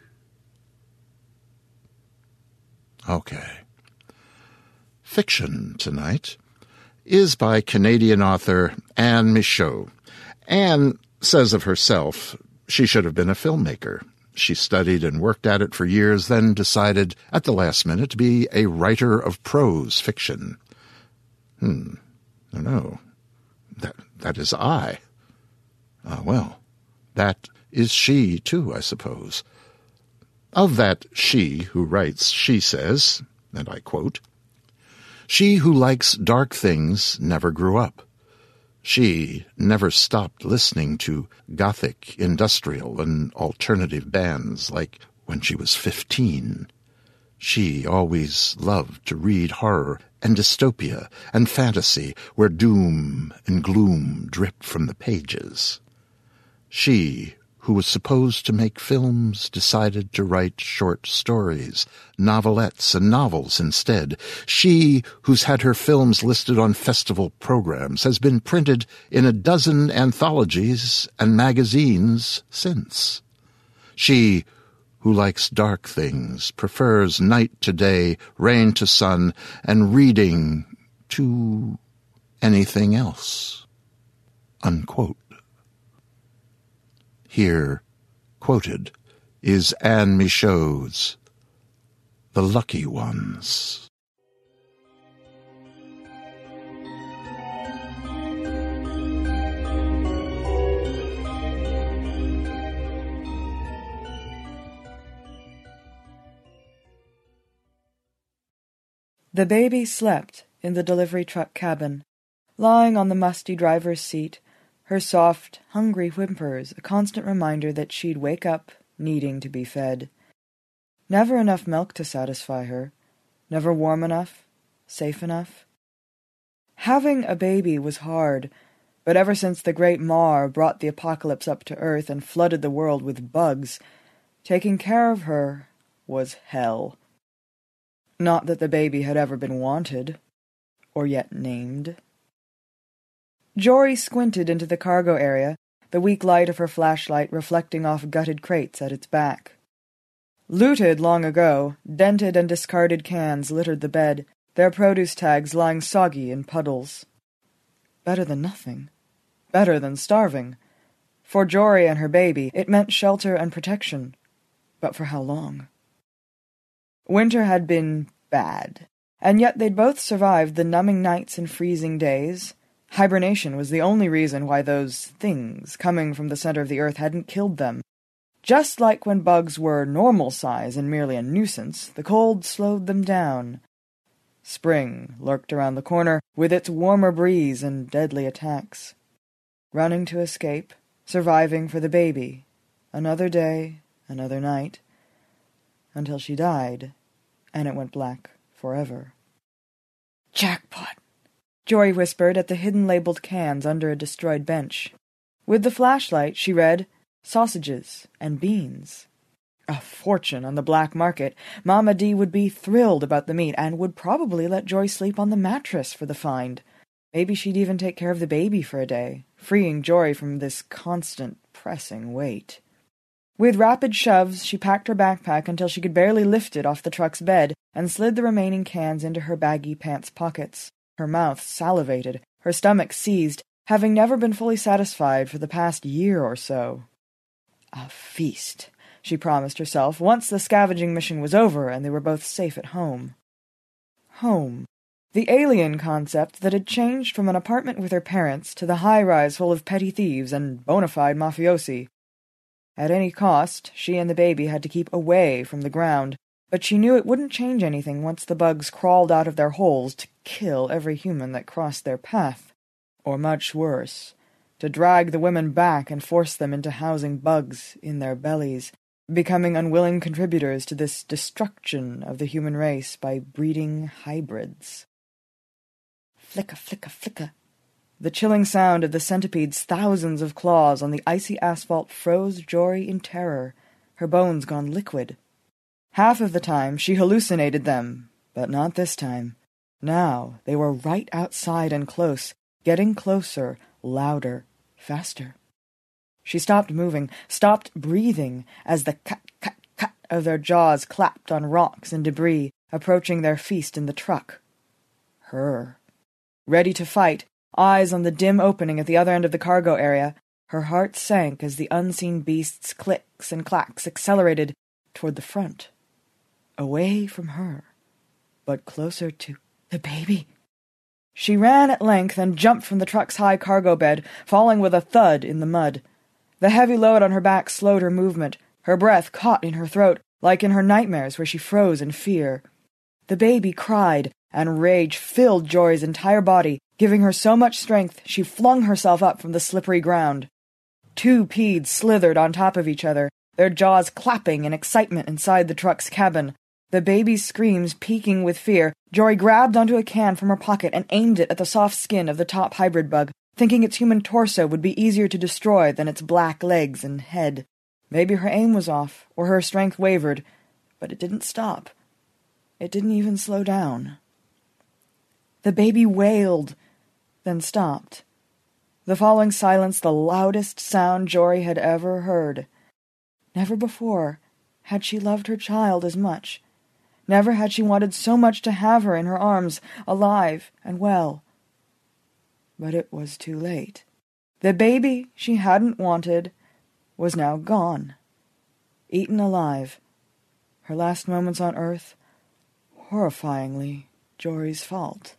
Okay. Fiction tonight is by Canadian author Anne Michaud. Anne says of herself, she should have been a filmmaker. She studied and worked at it for years, then decided at the last minute to be a writer of prose fiction. Hmm. No, no. That, that is I. Ah, well, that is she, too, I suppose. Of that she who writes, she says, and I quote, "She who likes dark things never grew up. She never stopped listening to gothic, industrial, and alternative bands like when she was fifteen. She always loved to read horror and dystopia and fantasy where doom and gloom dripped from the pages. She, who was supposed to make films, decided to write short stories, novelettes, and novels instead. She, who's had her films listed on festival programs, has been printed in a dozen anthologies and magazines since. She, who likes dark things, prefers night to day, rain to sun, and reading to anything else." Unquote. Here, quoted, is Anne Michaud's The Lucky Ones. The baby slept in the delivery truck cabin, lying on the musty driver's seat, her soft, hungry whimpers a constant reminder that she'd wake up needing to be fed. Never enough milk to satisfy her, never warm enough, safe enough. Having a baby was hard, but ever since the Great Mar brought the apocalypse up to Earth and flooded the world with bugs, taking care of her was hell. Not that the baby had ever been wanted, or yet named. Jory squinted into the cargo area, the weak light of her flashlight reflecting off gutted crates at its back. Looted long ago, dented and discarded cans littered the bed, their produce tags lying soggy in puddles. Better than nothing. Better than starving. For Jory and her baby, it meant shelter and protection. But for how long? Winter had been bad, and yet they'd both survived the numbing nights and freezing days. Hibernation was the only reason why those things coming from the center of the earth hadn't killed them. Just like when bugs were normal size and merely a nuisance, the cold slowed them down. Spring lurked around the corner with its warmer breeze and deadly attacks. Running to escape, surviving for the baby, another day, another night, until she died, and it went black forever. Jackpot, Jory whispered at the hidden labeled cans under a destroyed bench. With the flashlight, she read, sausages and beans. A fortune on the black market. Mama D would be thrilled about the meat and would probably let Joy sleep on the mattress for the find. Maybe she'd even take care of the baby for a day, freeing Jory from this constant, pressing weight. With rapid shoves, she packed her backpack until she could barely lift it off the truck's bed and slid the remaining cans into her baggy pants pockets. Her mouth salivated, her stomach seized, having never been fully satisfied for the past year or so. A feast, she promised herself, once the scavenging mission was over and they were both safe at home. Home. The alien concept that had changed from an apartment with her parents to the high-rise full of petty thieves and bona fide mafiosi. At any cost, she and the baby had to keep away from the ground, but she knew it wouldn't change anything once the bugs crawled out of their holes to kill every human that crossed their path. Or much worse, to drag the women back and force them into housing bugs in their bellies, becoming unwilling contributors to this destruction of the human race by breeding hybrids. Flicka, flicka, flicka. The chilling sound of the centipede's thousands of claws on the icy asphalt froze Jory in terror, her bones gone liquid. Half of the time she hallucinated them, but not this time. Now they were right outside and close, getting closer, louder, faster. She stopped moving, stopped breathing, as the cut, cut, cut of their jaws clapped on rocks and debris, approaching their feast in the truck. Her. Ready to fight, eyes on the dim opening at the other end of the cargo area, her heart sank as the unseen beast's clicks and clacks accelerated toward the front. Away from her, but closer to the baby. She ran at length and jumped from the truck's high cargo bed, falling with a thud in the mud. The heavy load on her back slowed her movement, her breath caught in her throat, like in her nightmares where she froze in fear. The baby cried, and rage filled Jory's entire body, giving her so much strength she flung herself up from the slippery ground. Two peeds slithered on top of each other, their jaws clapping in excitement inside the truck's cabin. The baby's screams peaking with fear, Jory grabbed onto a can from her pocket and aimed it at the soft skin of the top hybrid bug, thinking its human torso would be easier to destroy than its black legs and head. Maybe her aim was off, or her strength wavered, but it didn't stop. It didn't even slow down. The baby wailed, then stopped. The following silence the loudest sound Jory had ever heard. Never before had she loved her child as much. Never had she wanted so much to have her in her arms, alive and well. But it was too late. The baby she hadn't wanted was now gone, eaten alive. Her last moments on Earth, horrifyingly, Jory's fault.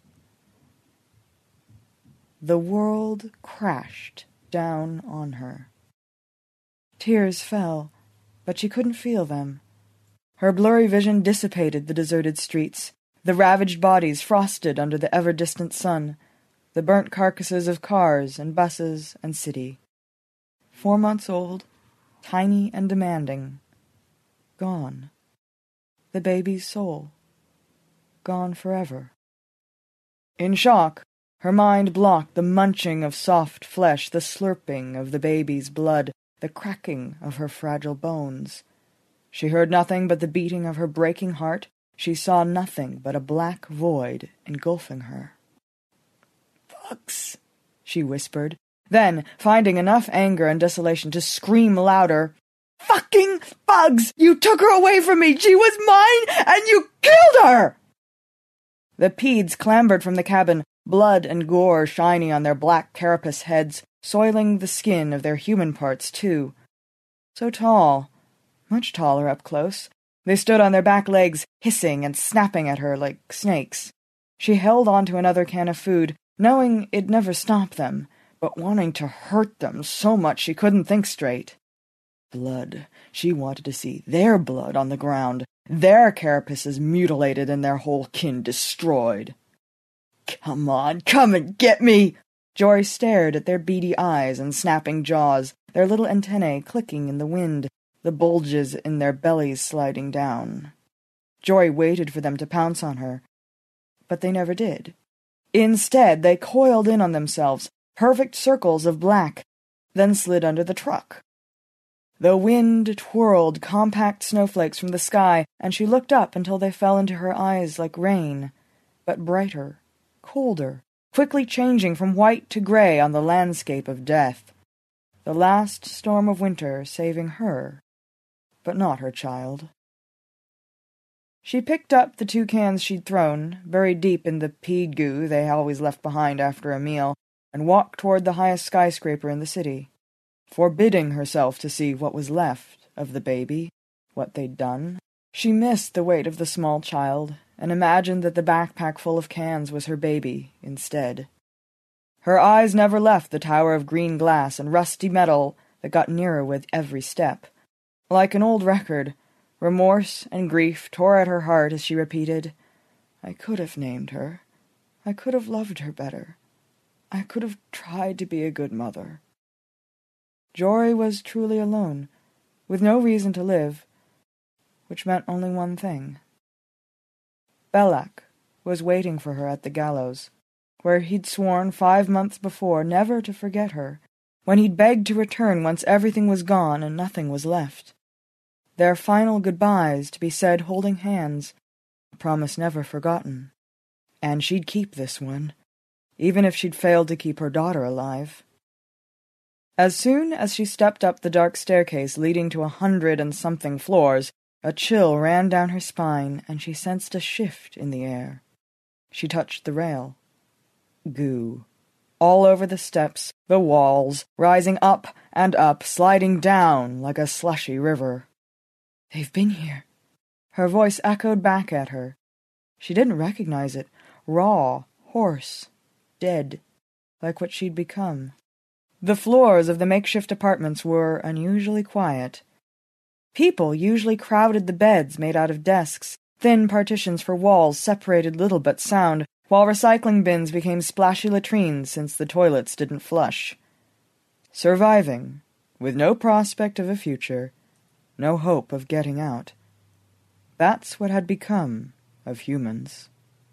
The world crashed down on her. Tears fell, but she couldn't feel them. Her blurry vision dissipated the deserted streets, the ravaged bodies frosted under the ever-distant sun, the burnt carcasses of cars and buses and city. Four months old, tiny and demanding. Gone. The baby's soul. Gone forever. In shock, her mind blocked the munching of soft flesh, the slurping of the baby's blood, the cracking of her fragile bones. She heard nothing but the beating of her breaking heart. She saw nothing but a black void engulfing her. "Bugs," she whispered. Then, finding enough anger and desolation to scream louder, "Fucking bugs! You took her away from me! She was mine, and you killed her!" The peeds clambered from the cabin, blood and gore shiny on their black carapace heads, soiling the skin of their human parts, too. So tall, much taller up close, they stood on their back legs, hissing and snapping at her like snakes. She held on to another can of food, knowing it'd never stop them, but wanting to hurt them so much she couldn't think straight. Blood. She wanted to see their blood on the ground, their carapaces mutilated and their whole kin destroyed. "Come on, come and get me!" Jory stared at their beady eyes and snapping jaws, their little antennae clicking in the wind, the bulges in their bellies sliding down. Jory waited for them to pounce on her, but they never did. Instead, they coiled in on themselves, perfect circles of black, then slid under the truck. The wind twirled compact snowflakes from the sky, and she looked up until they fell into her eyes like rain, but brighter, colder, quickly changing from white to gray on the landscape of death. The last storm of winter saving her, but not her child. She picked up the two cans she'd thrown, buried deep in the pea goo they always left behind after a meal, and walked toward the highest skyscraper in the city, forbidding herself to see what was left of the baby, what they'd done. She missed the weight of the small child, and imagined that the backpack full of cans was her baby instead. Her eyes never left the tower of green glass and rusty metal that got nearer with every step. Like an old record, remorse and grief tore at her heart as she repeated, "I could have named her. I could have loved her better. I could have tried to be a good mother." Jory was truly alone, with no reason to live, which meant only one thing. Belak was waiting for her at the gallows, where he'd sworn five months before never to forget her, when he'd begged to return once everything was gone and nothing was left. Their final goodbyes to be said holding hands, a promise never forgotten. And she'd keep this one, even if she'd failed to keep her daughter alive. As soon as she stepped up the dark staircase leading to a hundred and something floors, a chill ran down her spine, and she sensed a shift in the air. She touched the rail. Goo. All over the steps, the walls, rising up and up, sliding down like a slushy river. "They've been here." Her voice echoed back at her. She didn't recognize it. Raw, hoarse, dead, like what she'd become. The floors of the makeshift apartments were unusually quiet. People usually crowded the beds made out of desks. Thin partitions for walls separated little but sound, while recycling bins became splashy latrines since the toilets didn't flush. Surviving, with no prospect of a future, no hope of getting out. That's what had become of humans.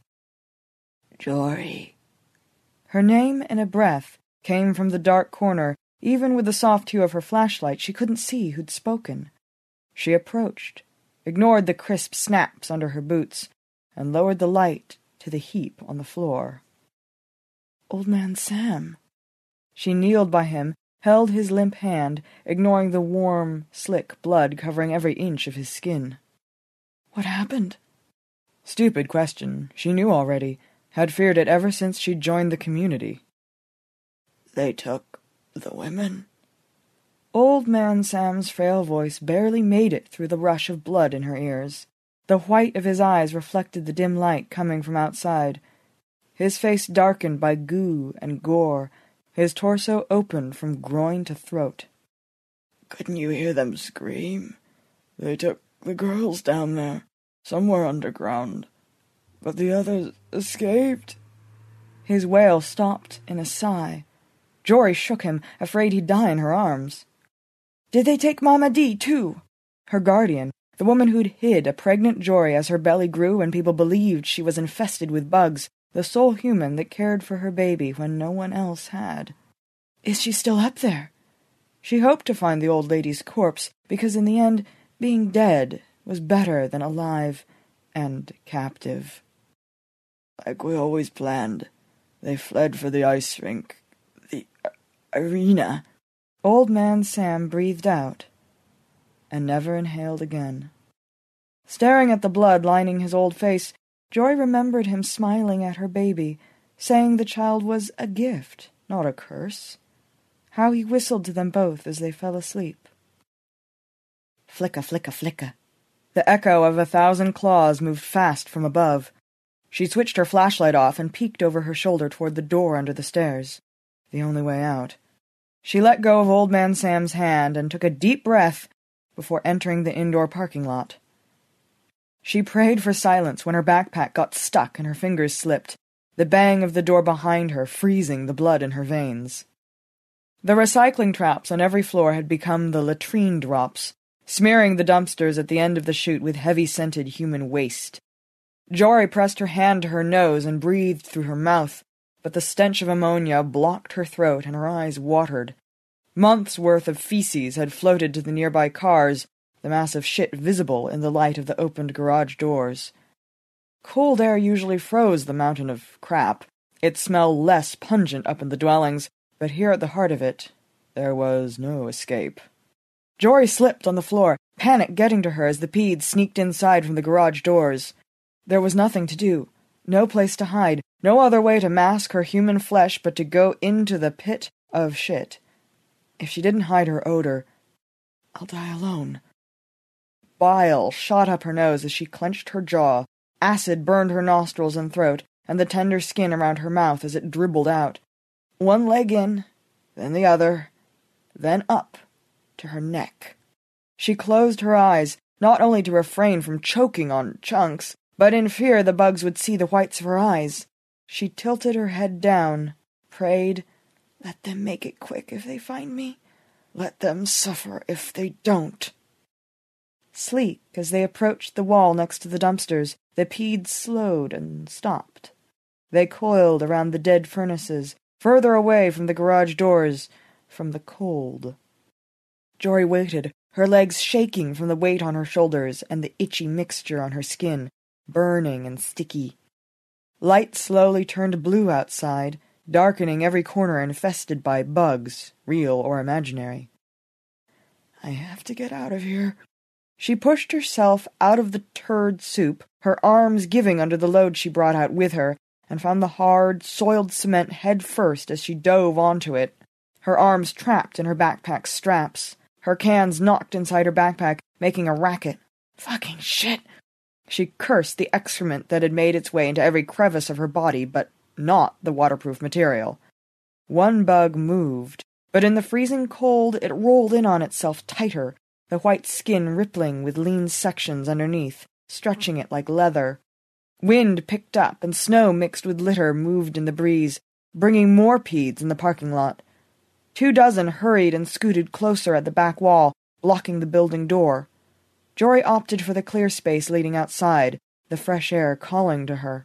Jory. Her name in a breath came from the dark corner. Even with the soft hue of her flashlight, she couldn't see who'd spoken. She approached, ignored the crisp snaps under her boots, and lowered the light to the heap on the floor. Old Man Sam. She kneeled by him, held his limp hand, ignoring the warm, slick blood covering every inch of his skin. What happened? Stupid question. She knew already, had feared it ever since she'd joined the community. They took the women. Old Man Sam's frail voice barely made it through the rush of blood in her ears. The white of his eyes reflected the dim light coming from outside. His face darkened by goo and gore, his torso opened from groin to throat. Couldn't you hear them scream? They took the girls down there, somewhere underground, but the others escaped. His wail stopped in a sigh. Jory shook him, afraid he'd die in her arms. Did they take Mama Dee, too? Her guardian, the woman who'd hid a pregnant Jory as her belly grew and people believed she was infested with bugs, the sole human that cared for her baby when no one else had. Is she still up there? She hoped to find the old lady's corpse, because in the end, being dead was better than alive and captive. Like we always planned, they fled for the ice rink, the arena. Old Man Sam breathed out, and never inhaled again. Staring at the blood lining his old face, Joy remembered him smiling at her baby, saying the child was a gift, not a curse. How he whistled to them both as they fell asleep. Flicka, flicka, flicka. The echo of a thousand claws moved fast from above. She switched her flashlight off and peeked over her shoulder toward the door under the stairs, the only way out. She let go of Old Man Sam's hand and took a deep breath before entering the indoor parking lot. She prayed for silence when her backpack got stuck and her fingers slipped, the bang of the door behind her freezing the blood in her veins. The recycling traps on every floor had become the latrine drops, smearing the dumpsters at the end of the chute with heavy-scented human waste. Jory pressed her hand to her nose and breathed through her mouth, but the stench of ammonia blocked her throat and her eyes watered. Months' worth of feces had floated to the nearby cars, the mass of shit visible in the light of the opened garage doors. Cold air usually froze the mountain of crap. It smelled less pungent up in the dwellings, but here at the heart of it, there was no escape. Jory slipped on the floor, panic getting to her as the Peds sneaked inside from the garage doors. There was nothing to do, no place to hide, no other way to mask her human flesh but to go into the pit of shit. If she didn't hide her odor, I'll die alone. Bile shot up her nose as she clenched her jaw. Acid burned her nostrils and throat, and the tender skin around her mouth as it dribbled out. One leg in, then the other, then up to her neck. She closed her eyes, not only to refrain from choking on chunks, but in fear the bugs would see the whites of her eyes. She tilted her head down, prayed, "Let them make it quick if they find me. Let them suffer if they don't." Sleek, as they approached the wall next to the dumpsters, the Peds slowed and stopped. They coiled around the dead furnaces, further away from the garage doors, from the cold. Jory waited, her legs shaking from the weight on her shoulders and the itchy mixture on her skin, burning and sticky. Light slowly turned blue outside, darkening every corner infested by bugs, real or imaginary. "I have to get out of here." She pushed herself out of the turd soup, her arms giving under the load she brought out with her, and found the hard, soiled cement head first as she dove onto it, her arms trapped in her backpack's straps, her cans knocked inside her backpack, making a racket. Fucking shit! She cursed the excrement that had made its way into every crevice of her body, but not the waterproof material. One bug moved, but in the freezing cold it rolled in on itself tighter, the white skin rippling with lean sections underneath, stretching it like leather. Wind picked up, and snow mixed with litter moved in the breeze, bringing more Peds in the parking lot. Two dozen hurried and scooted closer at the back wall, blocking the building door. Jory opted for the clear space leading outside, the fresh air calling to her.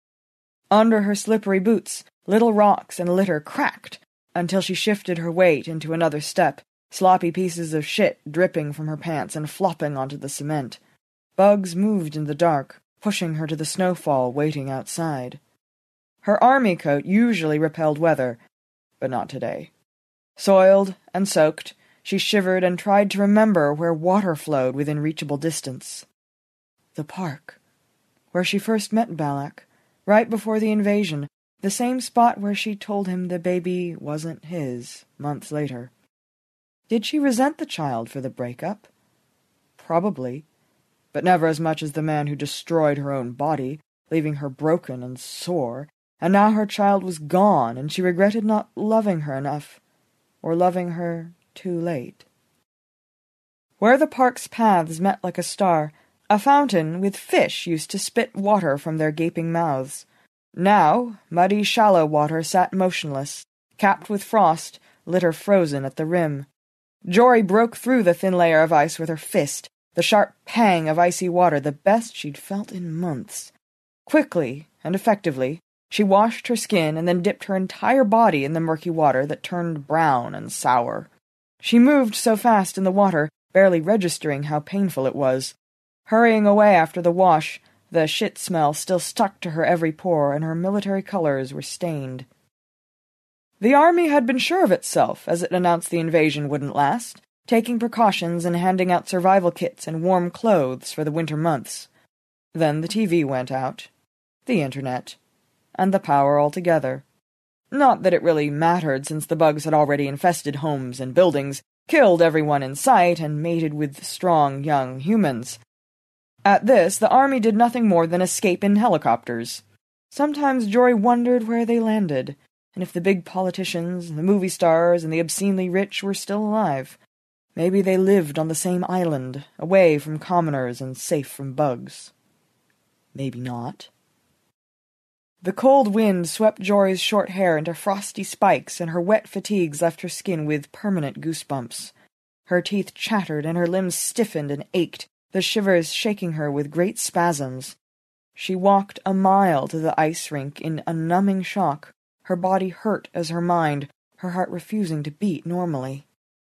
Under her slippery boots, little rocks and litter cracked, until she shifted her weight into another step, sloppy pieces of shit dripping from her pants and flopping onto the cement. Bugs moved in the dark, pushing her to the snowfall waiting outside. Her army coat usually repelled weather, but not today. Soiled and soaked, she shivered and tried to remember where water flowed within reachable distance. The park, where she first met Balak, right before the invasion, the same spot where she told him the baby wasn't his, months later. Did she resent the child for the breakup? Probably, but never as much as the man who destroyed her own body, leaving her broken and sore, and now her child was gone, and she regretted not loving her enough, or loving her too late. Where the park's paths met like a star, a fountain with fish used to spit water from their gaping mouths. Now, muddy, shallow water sat motionless, capped with frost, litter frozen at the rim. Jory broke through the thin layer of ice with her fist, the sharp pang of icy water the best she'd felt in months. Quickly and effectively, she washed her skin and then dipped her entire body in the murky water that turned brown and sour. She moved so fast in the water, barely registering how painful it was. Hurrying away after the wash, the shit smell still stuck to her every pore, and her military colors were stained. The army had been sure of itself as it announced the invasion wouldn't last, taking precautions and handing out survival kits and warm clothes for the winter months. Then the T V went out, the internet, and the power altogether. Not that it really mattered, since the bugs had already infested homes and buildings, killed everyone in sight, and mated with strong young humans. At this, the army did nothing more than escape in helicopters. Sometimes Jory wondered where they landed, and if the big politicians, the movie stars, and the obscenely rich were still alive. Maybe they lived on the same island, away from commoners and safe from bugs. Maybe not. The cold wind swept Jory's short hair into frosty spikes, and her wet fatigues left her skin with permanent goosebumps. Her teeth chattered, and her limbs stiffened and ached, the shivers shaking her with great spasms. She walked a mile to the ice rink in a numbing shock, her body hurt as her mind, her heart refusing to beat normally.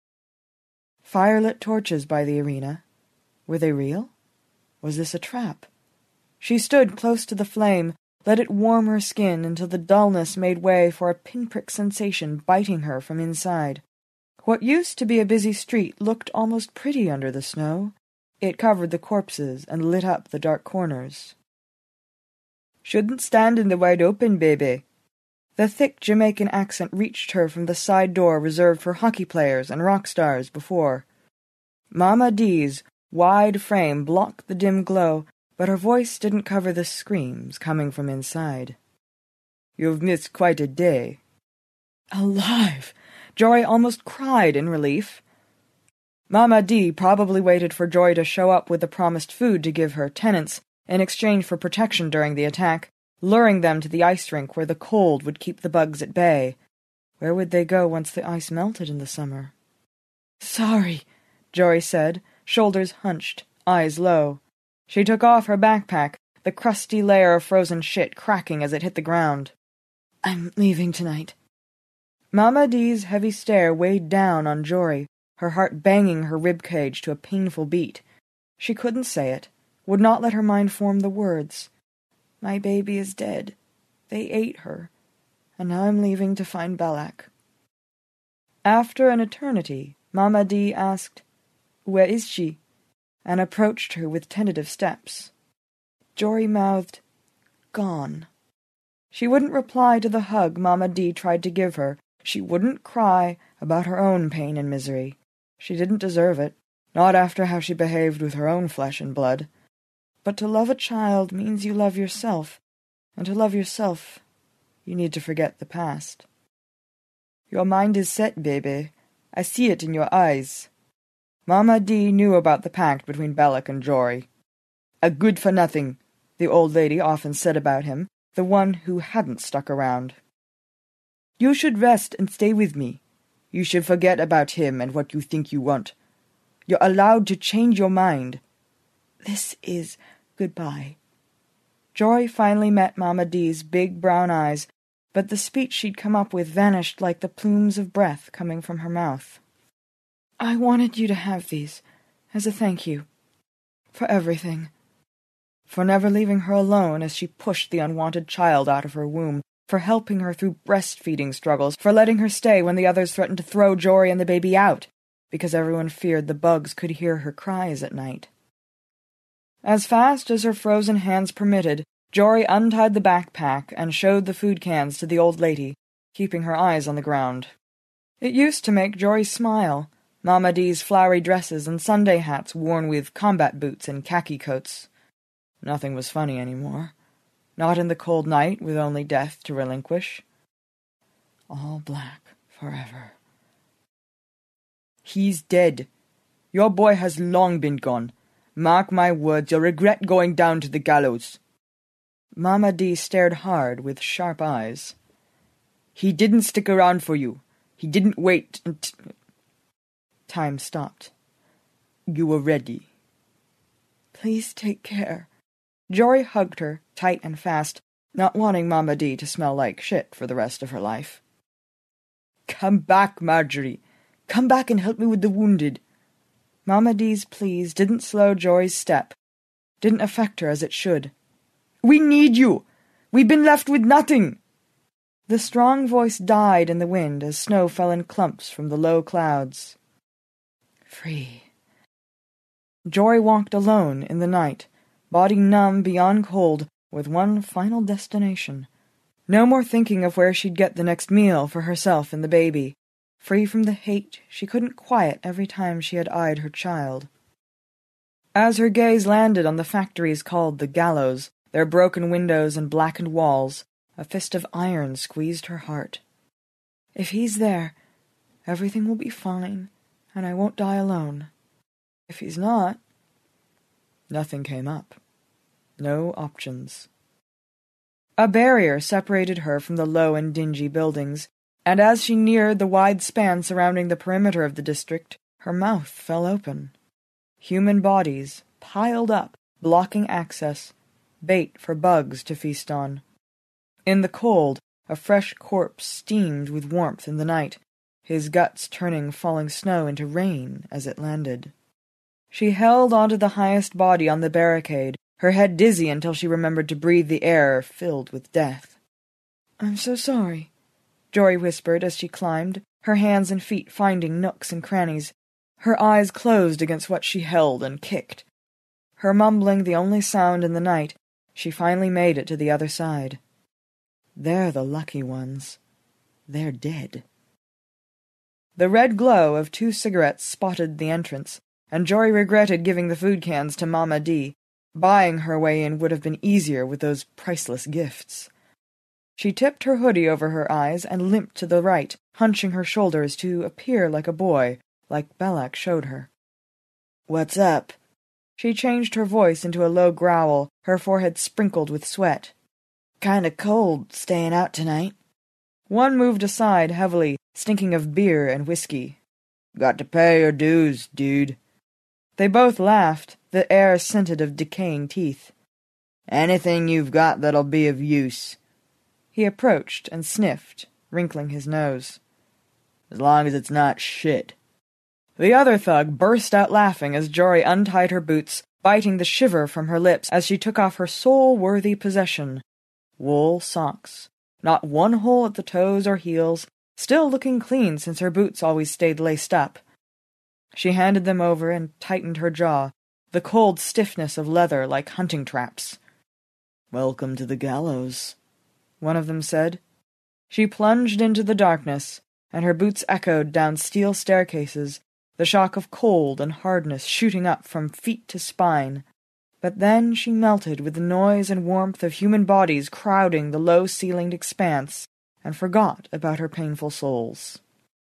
Firelit torches by the arena. Were they real? Was this a trap? She stood close to the flame, let it warm her skin until the dullness made way for a pinprick sensation biting her from inside. What used to be a busy street looked almost pretty under the snow. It covered the corpses and lit up the dark corners. "Shouldn't stand in the wide open, baby." The thick Jamaican accent reached her from the side door reserved for hockey players and rock stars before. Mama Dee's wide frame blocked the dim glow, but her voice didn't cover the screams coming from inside. "You've missed quite a day." Alive! Joy almost cried in relief. Mama Dee probably waited for Joy to show up with the promised food to give her tenants in exchange for protection during the attack, luring them to the ice rink where the cold would keep the bugs at bay. Where would they go once the ice melted in the summer? "Sorry," Joy said, shoulders hunched, eyes low. She took off her backpack, the crusty layer of frozen shit cracking as it hit the ground. "I'm leaving tonight." Mama Dee's heavy stare weighed down on Jory, her heart banging her rib-cage to a painful beat. She couldn't say it, would not let her mind form the words. "My baby is dead. They ate her. And now I'm leaving to find Belak." After an eternity, Mama Dee asked, "Where is she?" and approached her with tentative steps. Jory mouthed, "Gone." She wouldn't reply to the hug Mama Dee tried to give her. She wouldn't cry about her own pain and misery. She didn't deserve it, not after how she behaved with her own flesh and blood. But to love a child means you love yourself, and to love yourself, you need to forget the past. "Your mind is set, baby. I see it in your eyes." Mama Dee knew about the pact between Belak and Jory. "A good-for-nothing," the old lady often said about him, the one who hadn't stuck around. "You should rest and stay with me. You should forget about him and what you think you want. You're allowed to change your mind." "This is goodbye." Joy finally met Mama Dee's big brown eyes, but the speech she'd come up with vanished like the plumes of breath coming from her mouth. "I wanted you to have these, as a thank you. For everything. For never leaving her alone as she pushed the unwanted child out of her womb, for helping her through breastfeeding struggles, for letting her stay when the others threatened to throw Jory and the baby out, because everyone feared the bugs could hear her cries at night." As fast as her frozen hands permitted, Jory untied the backpack and showed the food cans to the old lady, keeping her eyes on the ground. It used to make Jory smile, Mama Dee's flowery dresses and Sunday hats worn with combat boots and khaki coats. Nothing was funny anymore. Not in the cold night with only death to relinquish. All black forever. "He's dead. Your boy has long been gone. Mark my words, you'll regret going down to the gallows." Mama Dee stared hard with sharp eyes. "He didn't stick around for you. He didn't wait until—" Time stopped. "You were ready." "Please take care." Jory hugged her, tight and fast, not wanting Mama Dee to smell like shit for the rest of her life. "Come back, Marjorie. Come back and help me with the wounded." Mama Dee's pleas didn't slow Jory's step, didn't affect her as it should. "We need you! We've been left with nothing!" The strong voice died in the wind as snow fell in clumps from the low clouds. Free. Jory walked alone in the night, body numb beyond cold, with one final destination. No more thinking of where she'd get the next meal for herself and the baby, free from the hate she couldn't quiet every time she had eyed her child. As her gaze landed on the factories called the gallows, their broken windows and blackened walls, a fist of iron squeezed her heart. If he's there, everything will be fine, and I won't die alone. If he's not... Nothing came up. No options. A barrier separated her from the low and dingy buildings, and as she neared the wide span surrounding the perimeter of the district, her mouth fell open. Human bodies, piled up, blocking access, bait for bugs to feast on. In the cold, A fresh corpse steamed with warmth in the night, his guts turning falling snow into rain as it landed. She held onto the highest body on the barricade, her head dizzy until she remembered to breathe the air filled with death. "I'm so sorry," Jory whispered as she climbed, her hands and feet finding nooks and crannies, her eyes closed against what she held and kicked. Her mumbling the only sound in the night, she finally made it to the other side. They're the lucky ones. They're dead. The red glow of two cigarettes spotted the entrance, and Jory regretted giving the food cans to Mama D. Buying her way in would have been easier with those priceless gifts. She tipped her hoodie over her eyes and limped to the right, hunching her shoulders to appear like a boy, like Belak showed her. "What's up?" She changed her voice into a low growl, her forehead sprinkled with sweat. "Kinda cold staying out tonight." One moved aside heavily, stinking of beer and whiskey. "Got to pay your dues, dude." They both laughed, the air scented of decaying teeth. "Anything you've got that'll be of use." He approached and sniffed, wrinkling his nose. "As long as it's not shit." The other thug burst out laughing as Jory untied her boots, biting the shiver from her lips as she took off her soul-worthy possession. Wool socks. Not one hole at the toes or heels, still looking clean since her boots always stayed laced up. She handed them over and tightened her jaw, the cold stiffness of leather like hunting traps. "Welcome to the gallows," one of them said. She plunged into the darkness, and her boots echoed down steel staircases, the shock of cold and hardness shooting up from feet to spine. But then she melted with the noise and warmth of human bodies crowding the low-ceilinged expanse, and forgot about her painful soles.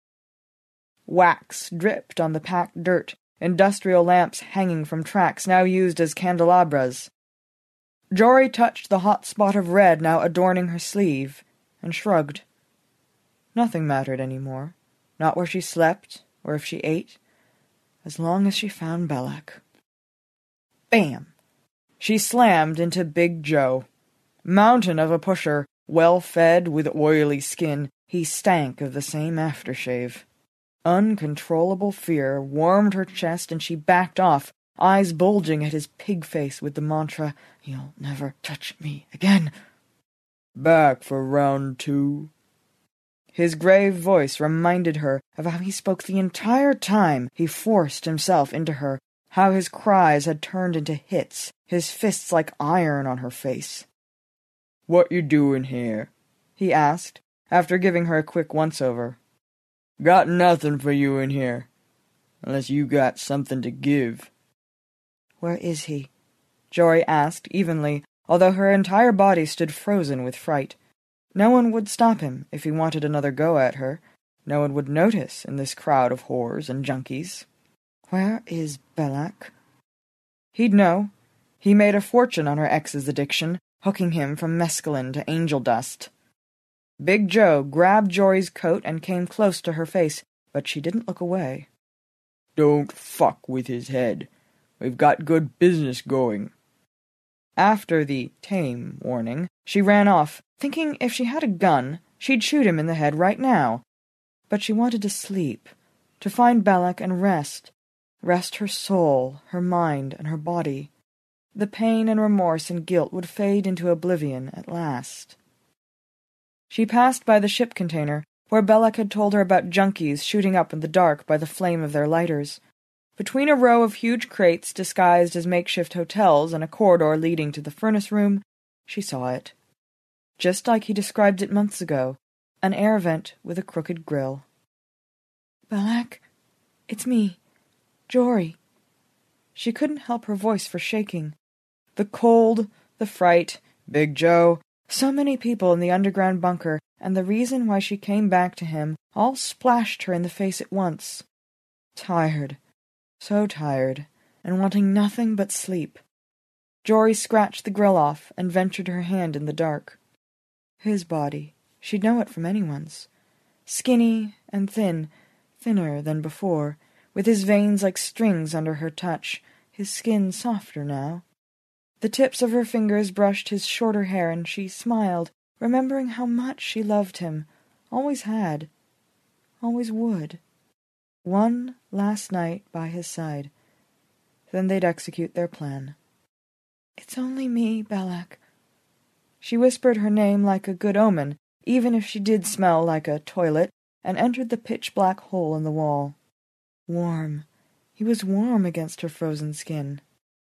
Wax dripped on the packed dirt, industrial lamps hanging from tracks now used as candelabras. Jory touched the hot spot of red now adorning her sleeve, and shrugged. Nothing mattered any more, not where she slept, or if she ate, as long as she found Belak. Bam! She slammed into Big Joe. Mountain of a pusher, well-fed with oily skin, he stank of the same aftershave. Uncontrollable fear warmed her chest and she backed off, eyes bulging at his pig face with the mantra, "You'll never touch me again." "Back for round two." His grave voice reminded her of how he spoke the entire time he forced himself into her, how his cries had turned into hits, his fists like iron on her face. "What you doing here?" he asked, after giving her a quick once-over. "Got nothing for you in here, unless you got something to give." "Where is he?" Jory asked evenly, although her entire body stood frozen with fright. No one would stop him if he wanted another go at her. No one would notice in this crowd of whores and junkies. Where is Belak? He'd know. He made a fortune on her ex's addiction, hooking him from mescaline to angel dust. Big Joe grabbed Jory's coat and came close to her face, but she didn't look away. "Don't fuck with his head. We've got good business going." After the tame warning, she ran off, thinking if she had a gun, she'd shoot him in the head right now. But she wanted to sleep, to find Belak and rest, rest her soul, her mind, and her body. The pain and remorse and guilt would fade into oblivion at last. She passed by the ship container, where Belak had told her about junkies shooting up in the dark by the flame of their lighters. Between a row of huge crates disguised as makeshift hotels and a corridor leading to the furnace room, she saw it. Just like he described it months ago, an air vent with a crooked grill. "Belak, it's me, Jory." She couldn't help her voice for shaking. The cold, the fright, Big Joe, so many people in the underground bunker, and the reason why she came back to him all splashed her in the face at once. Tired. So tired, and wanting nothing but sleep. Jory scratched the grill off and ventured her hand in the dark. His body, she'd know it from anyone's. Skinny and thin, thinner than before, with his veins like strings under her touch, his skin softer now. The tips of her fingers brushed his shorter hair and she smiled, remembering how much she loved him, always had, always would. One last night by his side. Then they'd execute their plan. "It's only me, Belak." She whispered her name like a good omen, even if she did smell like a toilet, and entered the pitch-black hole in the wall. Warm. He was warm against her frozen skin.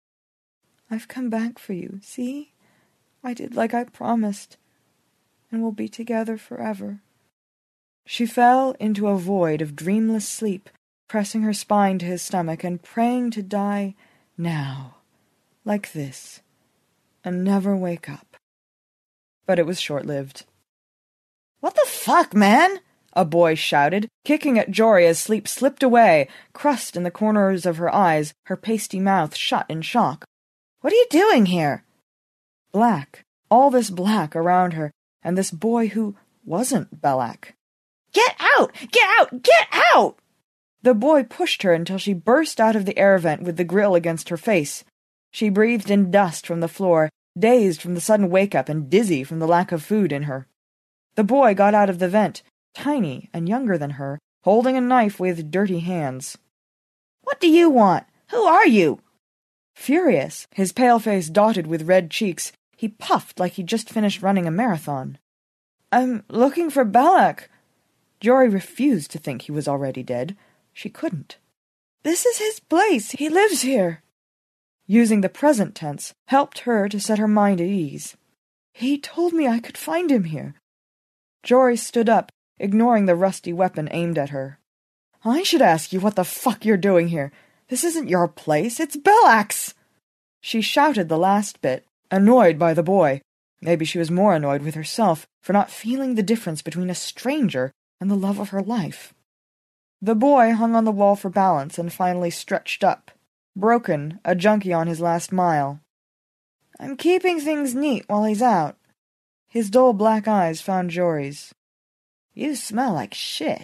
"I've come back for you, see? I did like I promised, and we'll be together forever." She fell into a void of dreamless sleep, pressing her spine to his stomach and praying to die now, like this, and never wake up. But it was short-lived. "What the fuck, man?" a boy shouted, kicking at Jory as sleep slipped away, crust in the corners of her eyes, her pasty mouth shut in shock. "What are you doing here?" Black, all this black around her, and this boy who wasn't Belak. "Get out! Get out! Get out!" The boy pushed her until she burst out of the air vent with the grill against her face. She breathed in dust from the floor, dazed from the sudden wake-up and dizzy from the lack of food in her. The boy got out of the vent, tiny and younger than her, holding a knife with dirty hands. "What do you want? Who are you?" Furious, his pale face dotted with red cheeks, he puffed like he'd just finished running a marathon. "I'm looking for Belak." Jory refused to think he was already dead. She couldn't. "This is his place. He lives here." Using the present tense helped her to set her mind at ease. "He told me I could find him here." Jory stood up, ignoring the rusty weapon aimed at her. "I should ask you what the fuck you're doing here. This isn't your place, it's Belak's!" She shouted the last bit, annoyed by the boy. Maybe she was more annoyed with herself for not feeling the difference between a stranger and the love of her life. The boy hung on the wall for balance and finally stretched up, broken, a junkie on his last mile. "I'm keeping things neat while he's out." His dull black eyes found Jory's. "You smell like shit."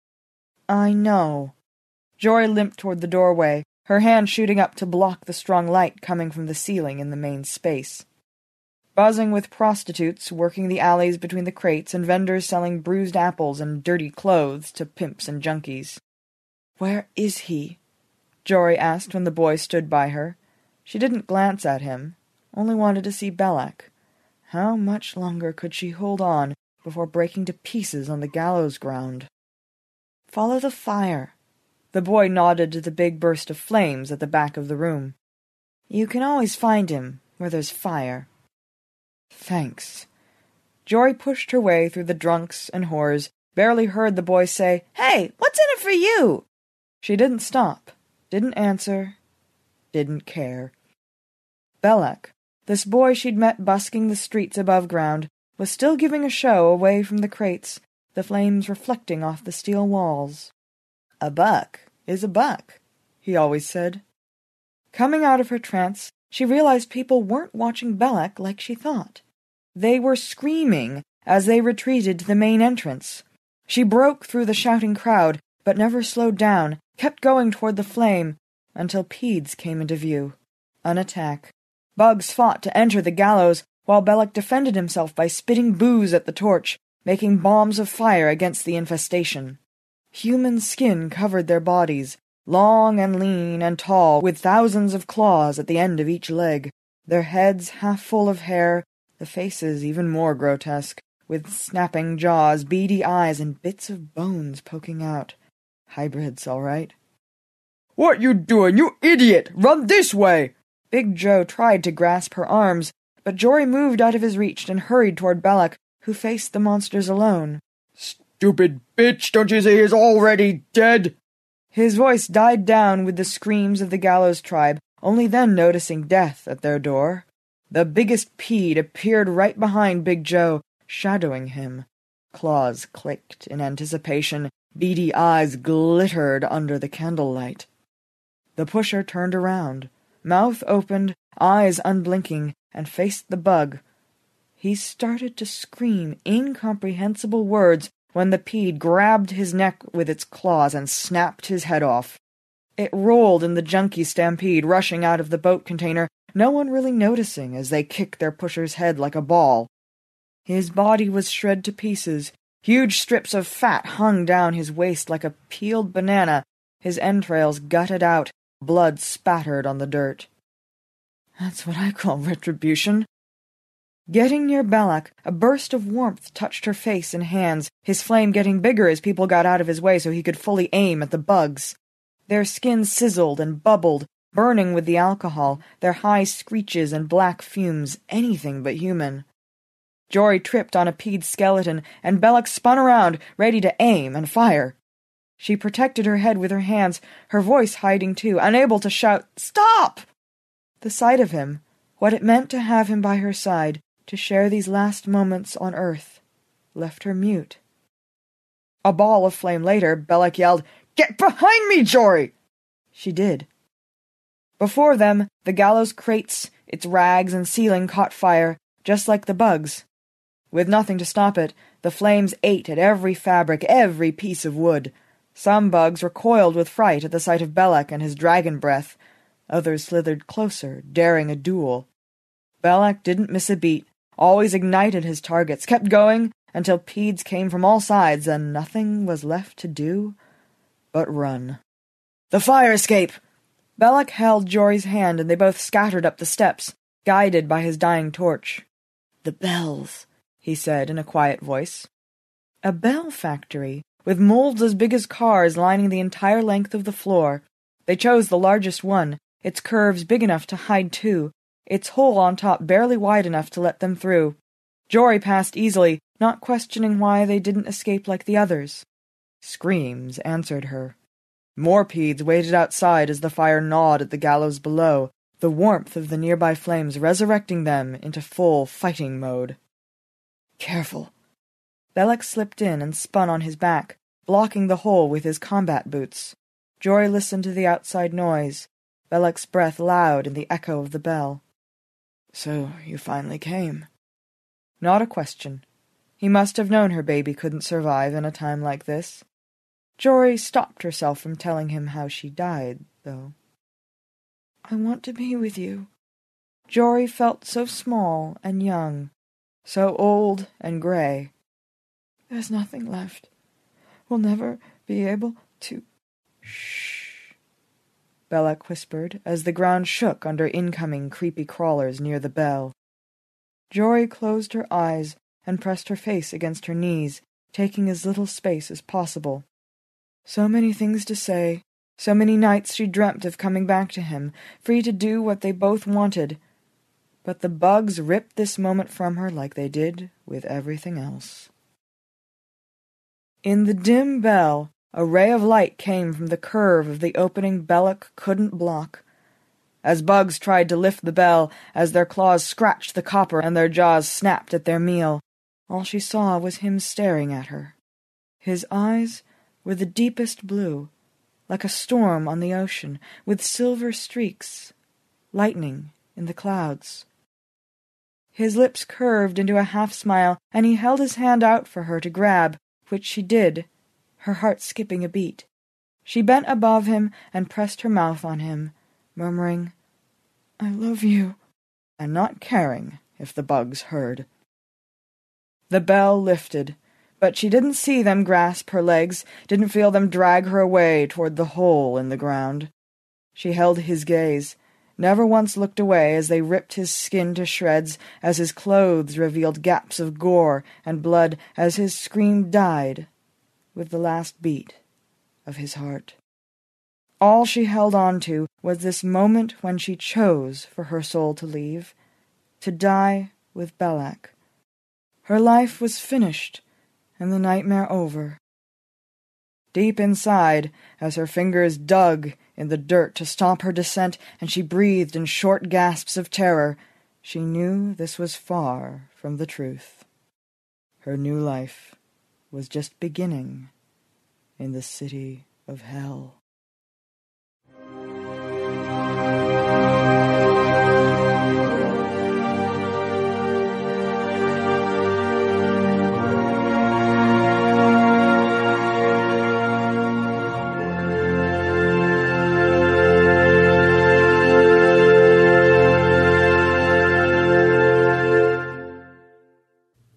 "I know." Jory limped toward the doorway, her hand shooting up to block the strong light coming from the ceiling in the main space. Buzzing with prostitutes working the alleys between the crates and vendors selling bruised apples and dirty clothes to pimps and junkies. "Where is he?" Jory asked when the boy stood by her. She didn't glance at him, only wanted to see Belak. How much longer could she hold on before breaking to pieces on the gallows ground? "Follow the fire." The boy nodded to the big burst of flames at the back of the room. "You can always find him where there's fire." "Thanks." Jory pushed her way through the drunks and whores, barely heard the boy say, "Hey, what's in it for you?" She didn't stop, didn't answer, didn't care. Belak, this boy she'd met busking the streets above ground, was still giving a show away from the crates, the flames reflecting off the steel walls. "A buck is a buck," he always said. Coming out of her trance, she realized people weren't watching Belak like she thought. They were screaming as they retreated to the main entrance. She broke through the shouting crowd, but never slowed down, kept going toward the flame, until Peeds came into view. An attack. Bugs fought to enter the gallows, while Belak defended himself by spitting booze at the torch, making bombs of fire against the infestation. Human skin covered their bodies, long and lean and tall, with thousands of claws at the end of each leg, their heads half full of hair, the faces even more grotesque, with snapping jaws, beady eyes, and bits of bones poking out. Hybrids, all right. "What you doing, you idiot? Run this way!" Big Joe tried to grasp her arms, but Jory moved out of his reach and hurried toward Belak, who faced the monsters alone. "Stupid bitch, don't you see he's already dead?" His voice died down with the screams of the gallows tribe, only then noticing death at their door. The biggest Peed appeared right behind Big Joe, shadowing him. Claws clicked in anticipation, beady eyes glittered under the candlelight. The pusher turned around, mouth opened, eyes unblinking, and faced the bug. He started to scream incomprehensible words when the Peed grabbed his neck with its claws and snapped his head off. It rolled in the junkie stampede, rushing out of the boat container, no one really noticing as they kicked their pusher's head like a ball. His body was shred to pieces. Huge strips of fat hung down his waist like a peeled banana, his entrails gutted out, blood spattered on the dirt. That's what I call retribution. Getting near Belloc, a burst of warmth touched her face and hands, his flame getting bigger as people got out of his way so he could fully aim at the bugs. Their skin sizzled and bubbled, burning with the alcohol, their high screeches and black fumes, anything but human. Jory tripped on a peed skeleton, and Belloc spun around, ready to aim and fire. She protected her head with her hands, her voice hiding too, unable to shout, "Stop!" The sight of him, what it meant to have him by her side, to share these last moments on earth, left her mute. A ball of flame later, Belloc yelled, "Get behind me, Jory!" She did. Before them, the gallows crates, its rags and ceiling caught fire, just like the bugs. With nothing to stop it, the flames ate at every fabric, every piece of wood. Some bugs recoiled with fright at the sight of Belloc and his dragon breath. Others slithered closer, daring a duel. Belloc didn't miss a beat, always ignited his targets, kept going until peeds came from all sides and nothing was left to do but run. "The fire escape!" Belloc held Jory's hand and they both scattered up the steps, guided by his dying torch. "The bells," he said in a quiet voice. A bell factory, with molds as big as cars lining the entire length of the floor. They chose the largest one, its curves big enough to hide two, its hole on top barely wide enough to let them through. Jory passed easily, not questioning why they didn't escape like the others. Screams answered her. More peeds waited outside as the fire gnawed at the gallows below, the warmth of the nearby flames resurrecting them into full fighting mode. "Careful." Belloc slipped in and spun on his back, blocking the hole with his combat boots. Jory listened to the outside noise, Belloc's breath loud in the echo of the bell. "So you finally came." Not a question. He must have known her baby couldn't survive in a time like this. Jory stopped herself from telling him how she died, though. "I want to be with you." Jory felt so small and young, so old and gray. "There's nothing left. We'll never be able to—" "Shh," Belloc whispered, as the ground shook under incoming creepy crawlers near the bell. Jory closed her eyes and pressed her face against her knees, taking as little space as possible. So many things to say, so many nights she dreamt of coming back to him, free to do what they both wanted. But the bugs ripped this moment from her like they did with everything else. In the dim bell, a ray of light came from the curve of the opening Belloc couldn't block. As bugs tried to lift the bell, as their claws scratched the copper and their jaws snapped at their meal, all she saw was him staring at her. His eyes were the deepest blue, like a storm on the ocean, with silver streaks, lightning in the clouds. His lips curved into a half-smile, and he held his hand out for her to grab, which she did, her heart skipping a beat. She bent above him and pressed her mouth on him, murmuring, "I love you," and not caring if the bugs heard. The bell lifted, but she didn't see them grasp her legs, didn't feel them drag her away toward the hole in the ground. She held his gaze, never once looked away as they ripped his skin to shreds, as his clothes revealed gaps of gore and blood, as his scream died with the last beat of his heart. All she held on to was this moment when she chose for her soul to leave, to die with Belloc. Her life was finished, and the nightmare over. Deep inside, as her fingers dug in the dirt to stop her descent, and she breathed in short gasps of terror, she knew this was far from the truth. Her new life was just beginning in the city of hell.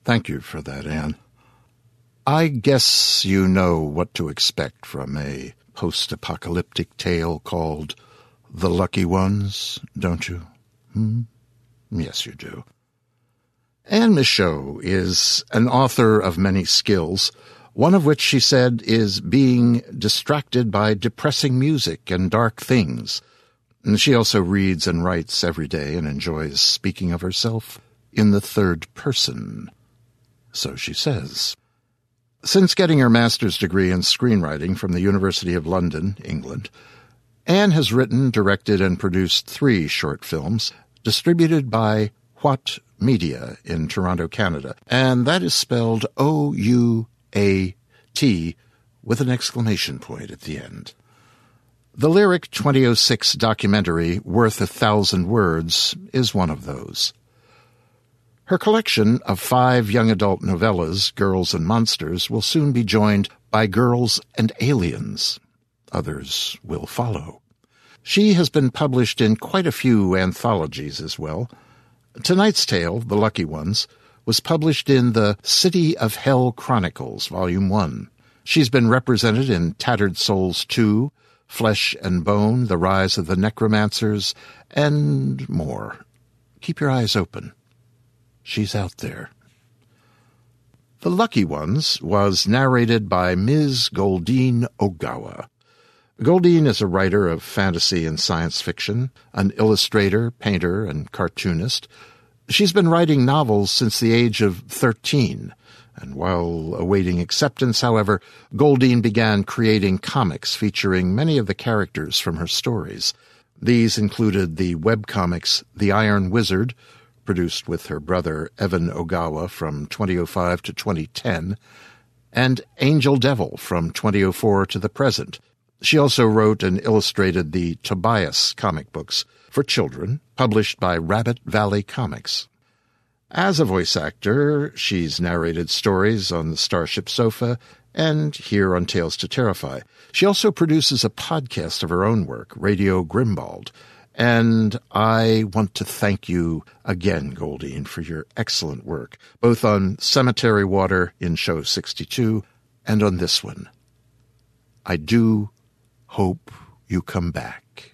Thank you for that, Anne. I guess you know what to expect from a post-apocalyptic tale called The Lucky Ones, don't you? Hmm? Yes, you do. Anne Michaud is an author of many skills, one of which, she said, is being distracted by depressing music and dark things. And she also reads and writes every day and enjoys speaking of herself in the third person. So she says. Since getting her master's degree in screenwriting from the University of London, England, Anne has written, directed, and produced three short films distributed by What Media in Toronto, Canada, and that is spelled O U A T with an exclamation point at the end. The Lyric twenty oh six documentary, Worth a Thousand Words, is one of those. Her collection of five young adult novellas, Girls and Monsters, will soon be joined by Girls and Aliens. Others will follow. She has been published in quite a few anthologies as well. Tonight's tale, The Lucky Ones, was published in the City of Hell Chronicles, Volume one. She's been represented in Tattered Souls two, Flesh and Bone, The Rise of the Necromancers, and more. Keep your eyes open. She's out there. The Lucky Ones was narrated by Miz Goldine Ogawa. Goldine is a writer of fantasy and science fiction, an illustrator, painter, and cartoonist. She's been writing novels since the age of thirteen, and while awaiting acceptance, however, Goldine began creating comics featuring many of the characters from her stories. These included the webcomics The Iron Wizard, produced with her brother Evan Ogawa from twenty oh five to twenty ten, and Angel Devil from twenty oh four to the present. She also wrote and illustrated the Tobias comic books for children, published by Rabbit Valley Comics. As a voice actor, she's narrated stories on the Starship Sofa and here on Tales to Terrify. She also produces a podcast of her own work, Radio Grimbald, and I want to thank you again, Goldine, for your excellent work, both on Cemetery Water in Show sixty-two and on this one. I do hope you come back.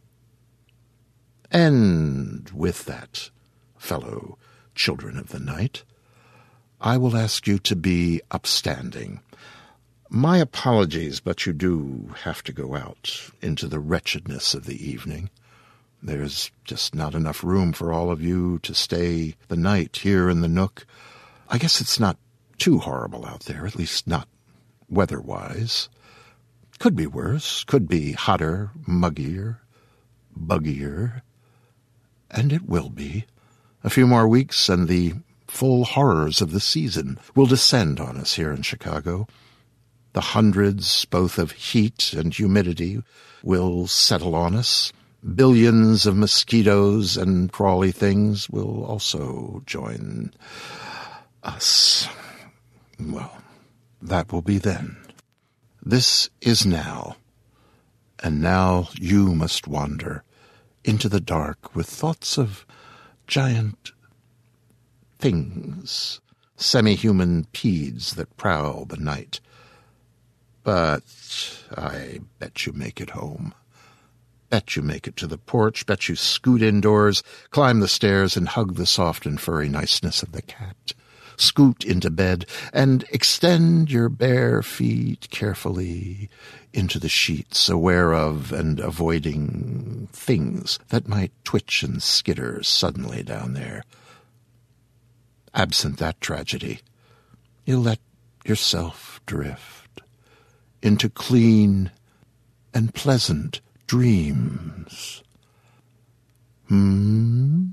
And with that, fellow children of the night, I will ask you to be upstanding. My apologies, but you do have to go out into the wretchedness of the evening. There's just not enough room for all of you to stay the night here in the Nook. I guess it's not too horrible out there, at least not weather-wise. Could be worse, could be hotter, muggier, buggier. And it will be. A few more weeks and the full horrors of the season will descend on us here in Chicago. The hundreds, both of heat and humidity, will settle on us. Billions of mosquitoes and crawly things will also join us. Well, that will be then. This is now, and now you must wander into the dark with thoughts of giant things, semi-human peeds that prowl the night. But I bet you make it home. Bet you make it to the porch, bet you scoot indoors, climb the stairs, and hug the soft and furry niceness of the cat. Scoot into bed, and extend your bare feet carefully into the sheets, aware of and avoiding things that might twitch and skitter suddenly down there. Absent that tragedy, you let yourself drift into clean and pleasant dreams. Hmm?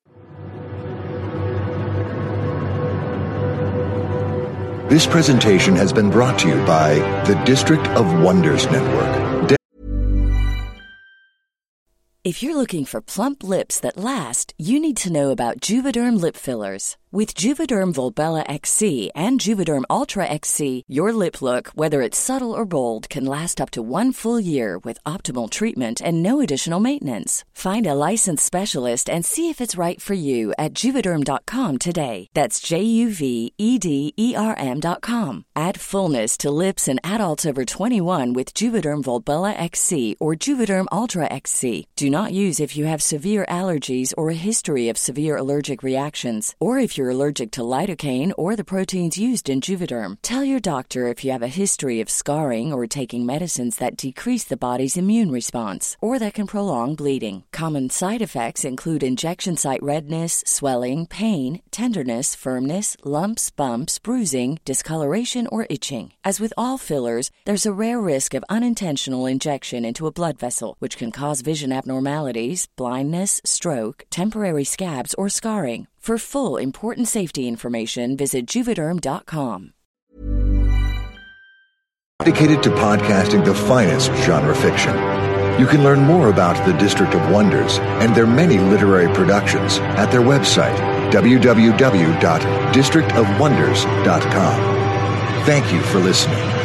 This presentation has been brought to you by the District of Wonders Network. If you're looking for plump lips that last, you need to know about Juvederm lip fillers. With Juvederm Volbella X C and Juvederm Ultra X C, your lip look, whether it's subtle or bold, can last up to one full year with optimal treatment and no additional maintenance. Find a licensed specialist and see if it's right for you at Juvederm dot com today. That's J U V E D E R M dot com. Add fullness to lips in adults over twenty-one with Juvederm Volbella X C or Juvederm Ultra X C. Do not use if you have severe allergies or a history of severe allergic reactions, or if you're allergic to lidocaine or the proteins used in Juvederm. Tell your doctor if you have a history of scarring or taking medicines that decrease the body's immune response or that can prolong bleeding. Common side effects include injection site redness, swelling, pain, tenderness, firmness, lumps, bumps, bruising, discoloration, or itching. As with all fillers, there's a rare risk of unintentional injection into a blood vessel, which can cause vision abnormalities, blindness, stroke, temporary scabs, or scarring. For full important safety information, visit Juvederm dot com. Dedicated to podcasting the finest genre fiction. You can learn more about the District of Wonders and their many literary productions at their website, w w w dot district of wonders dot com. Thank you for listening.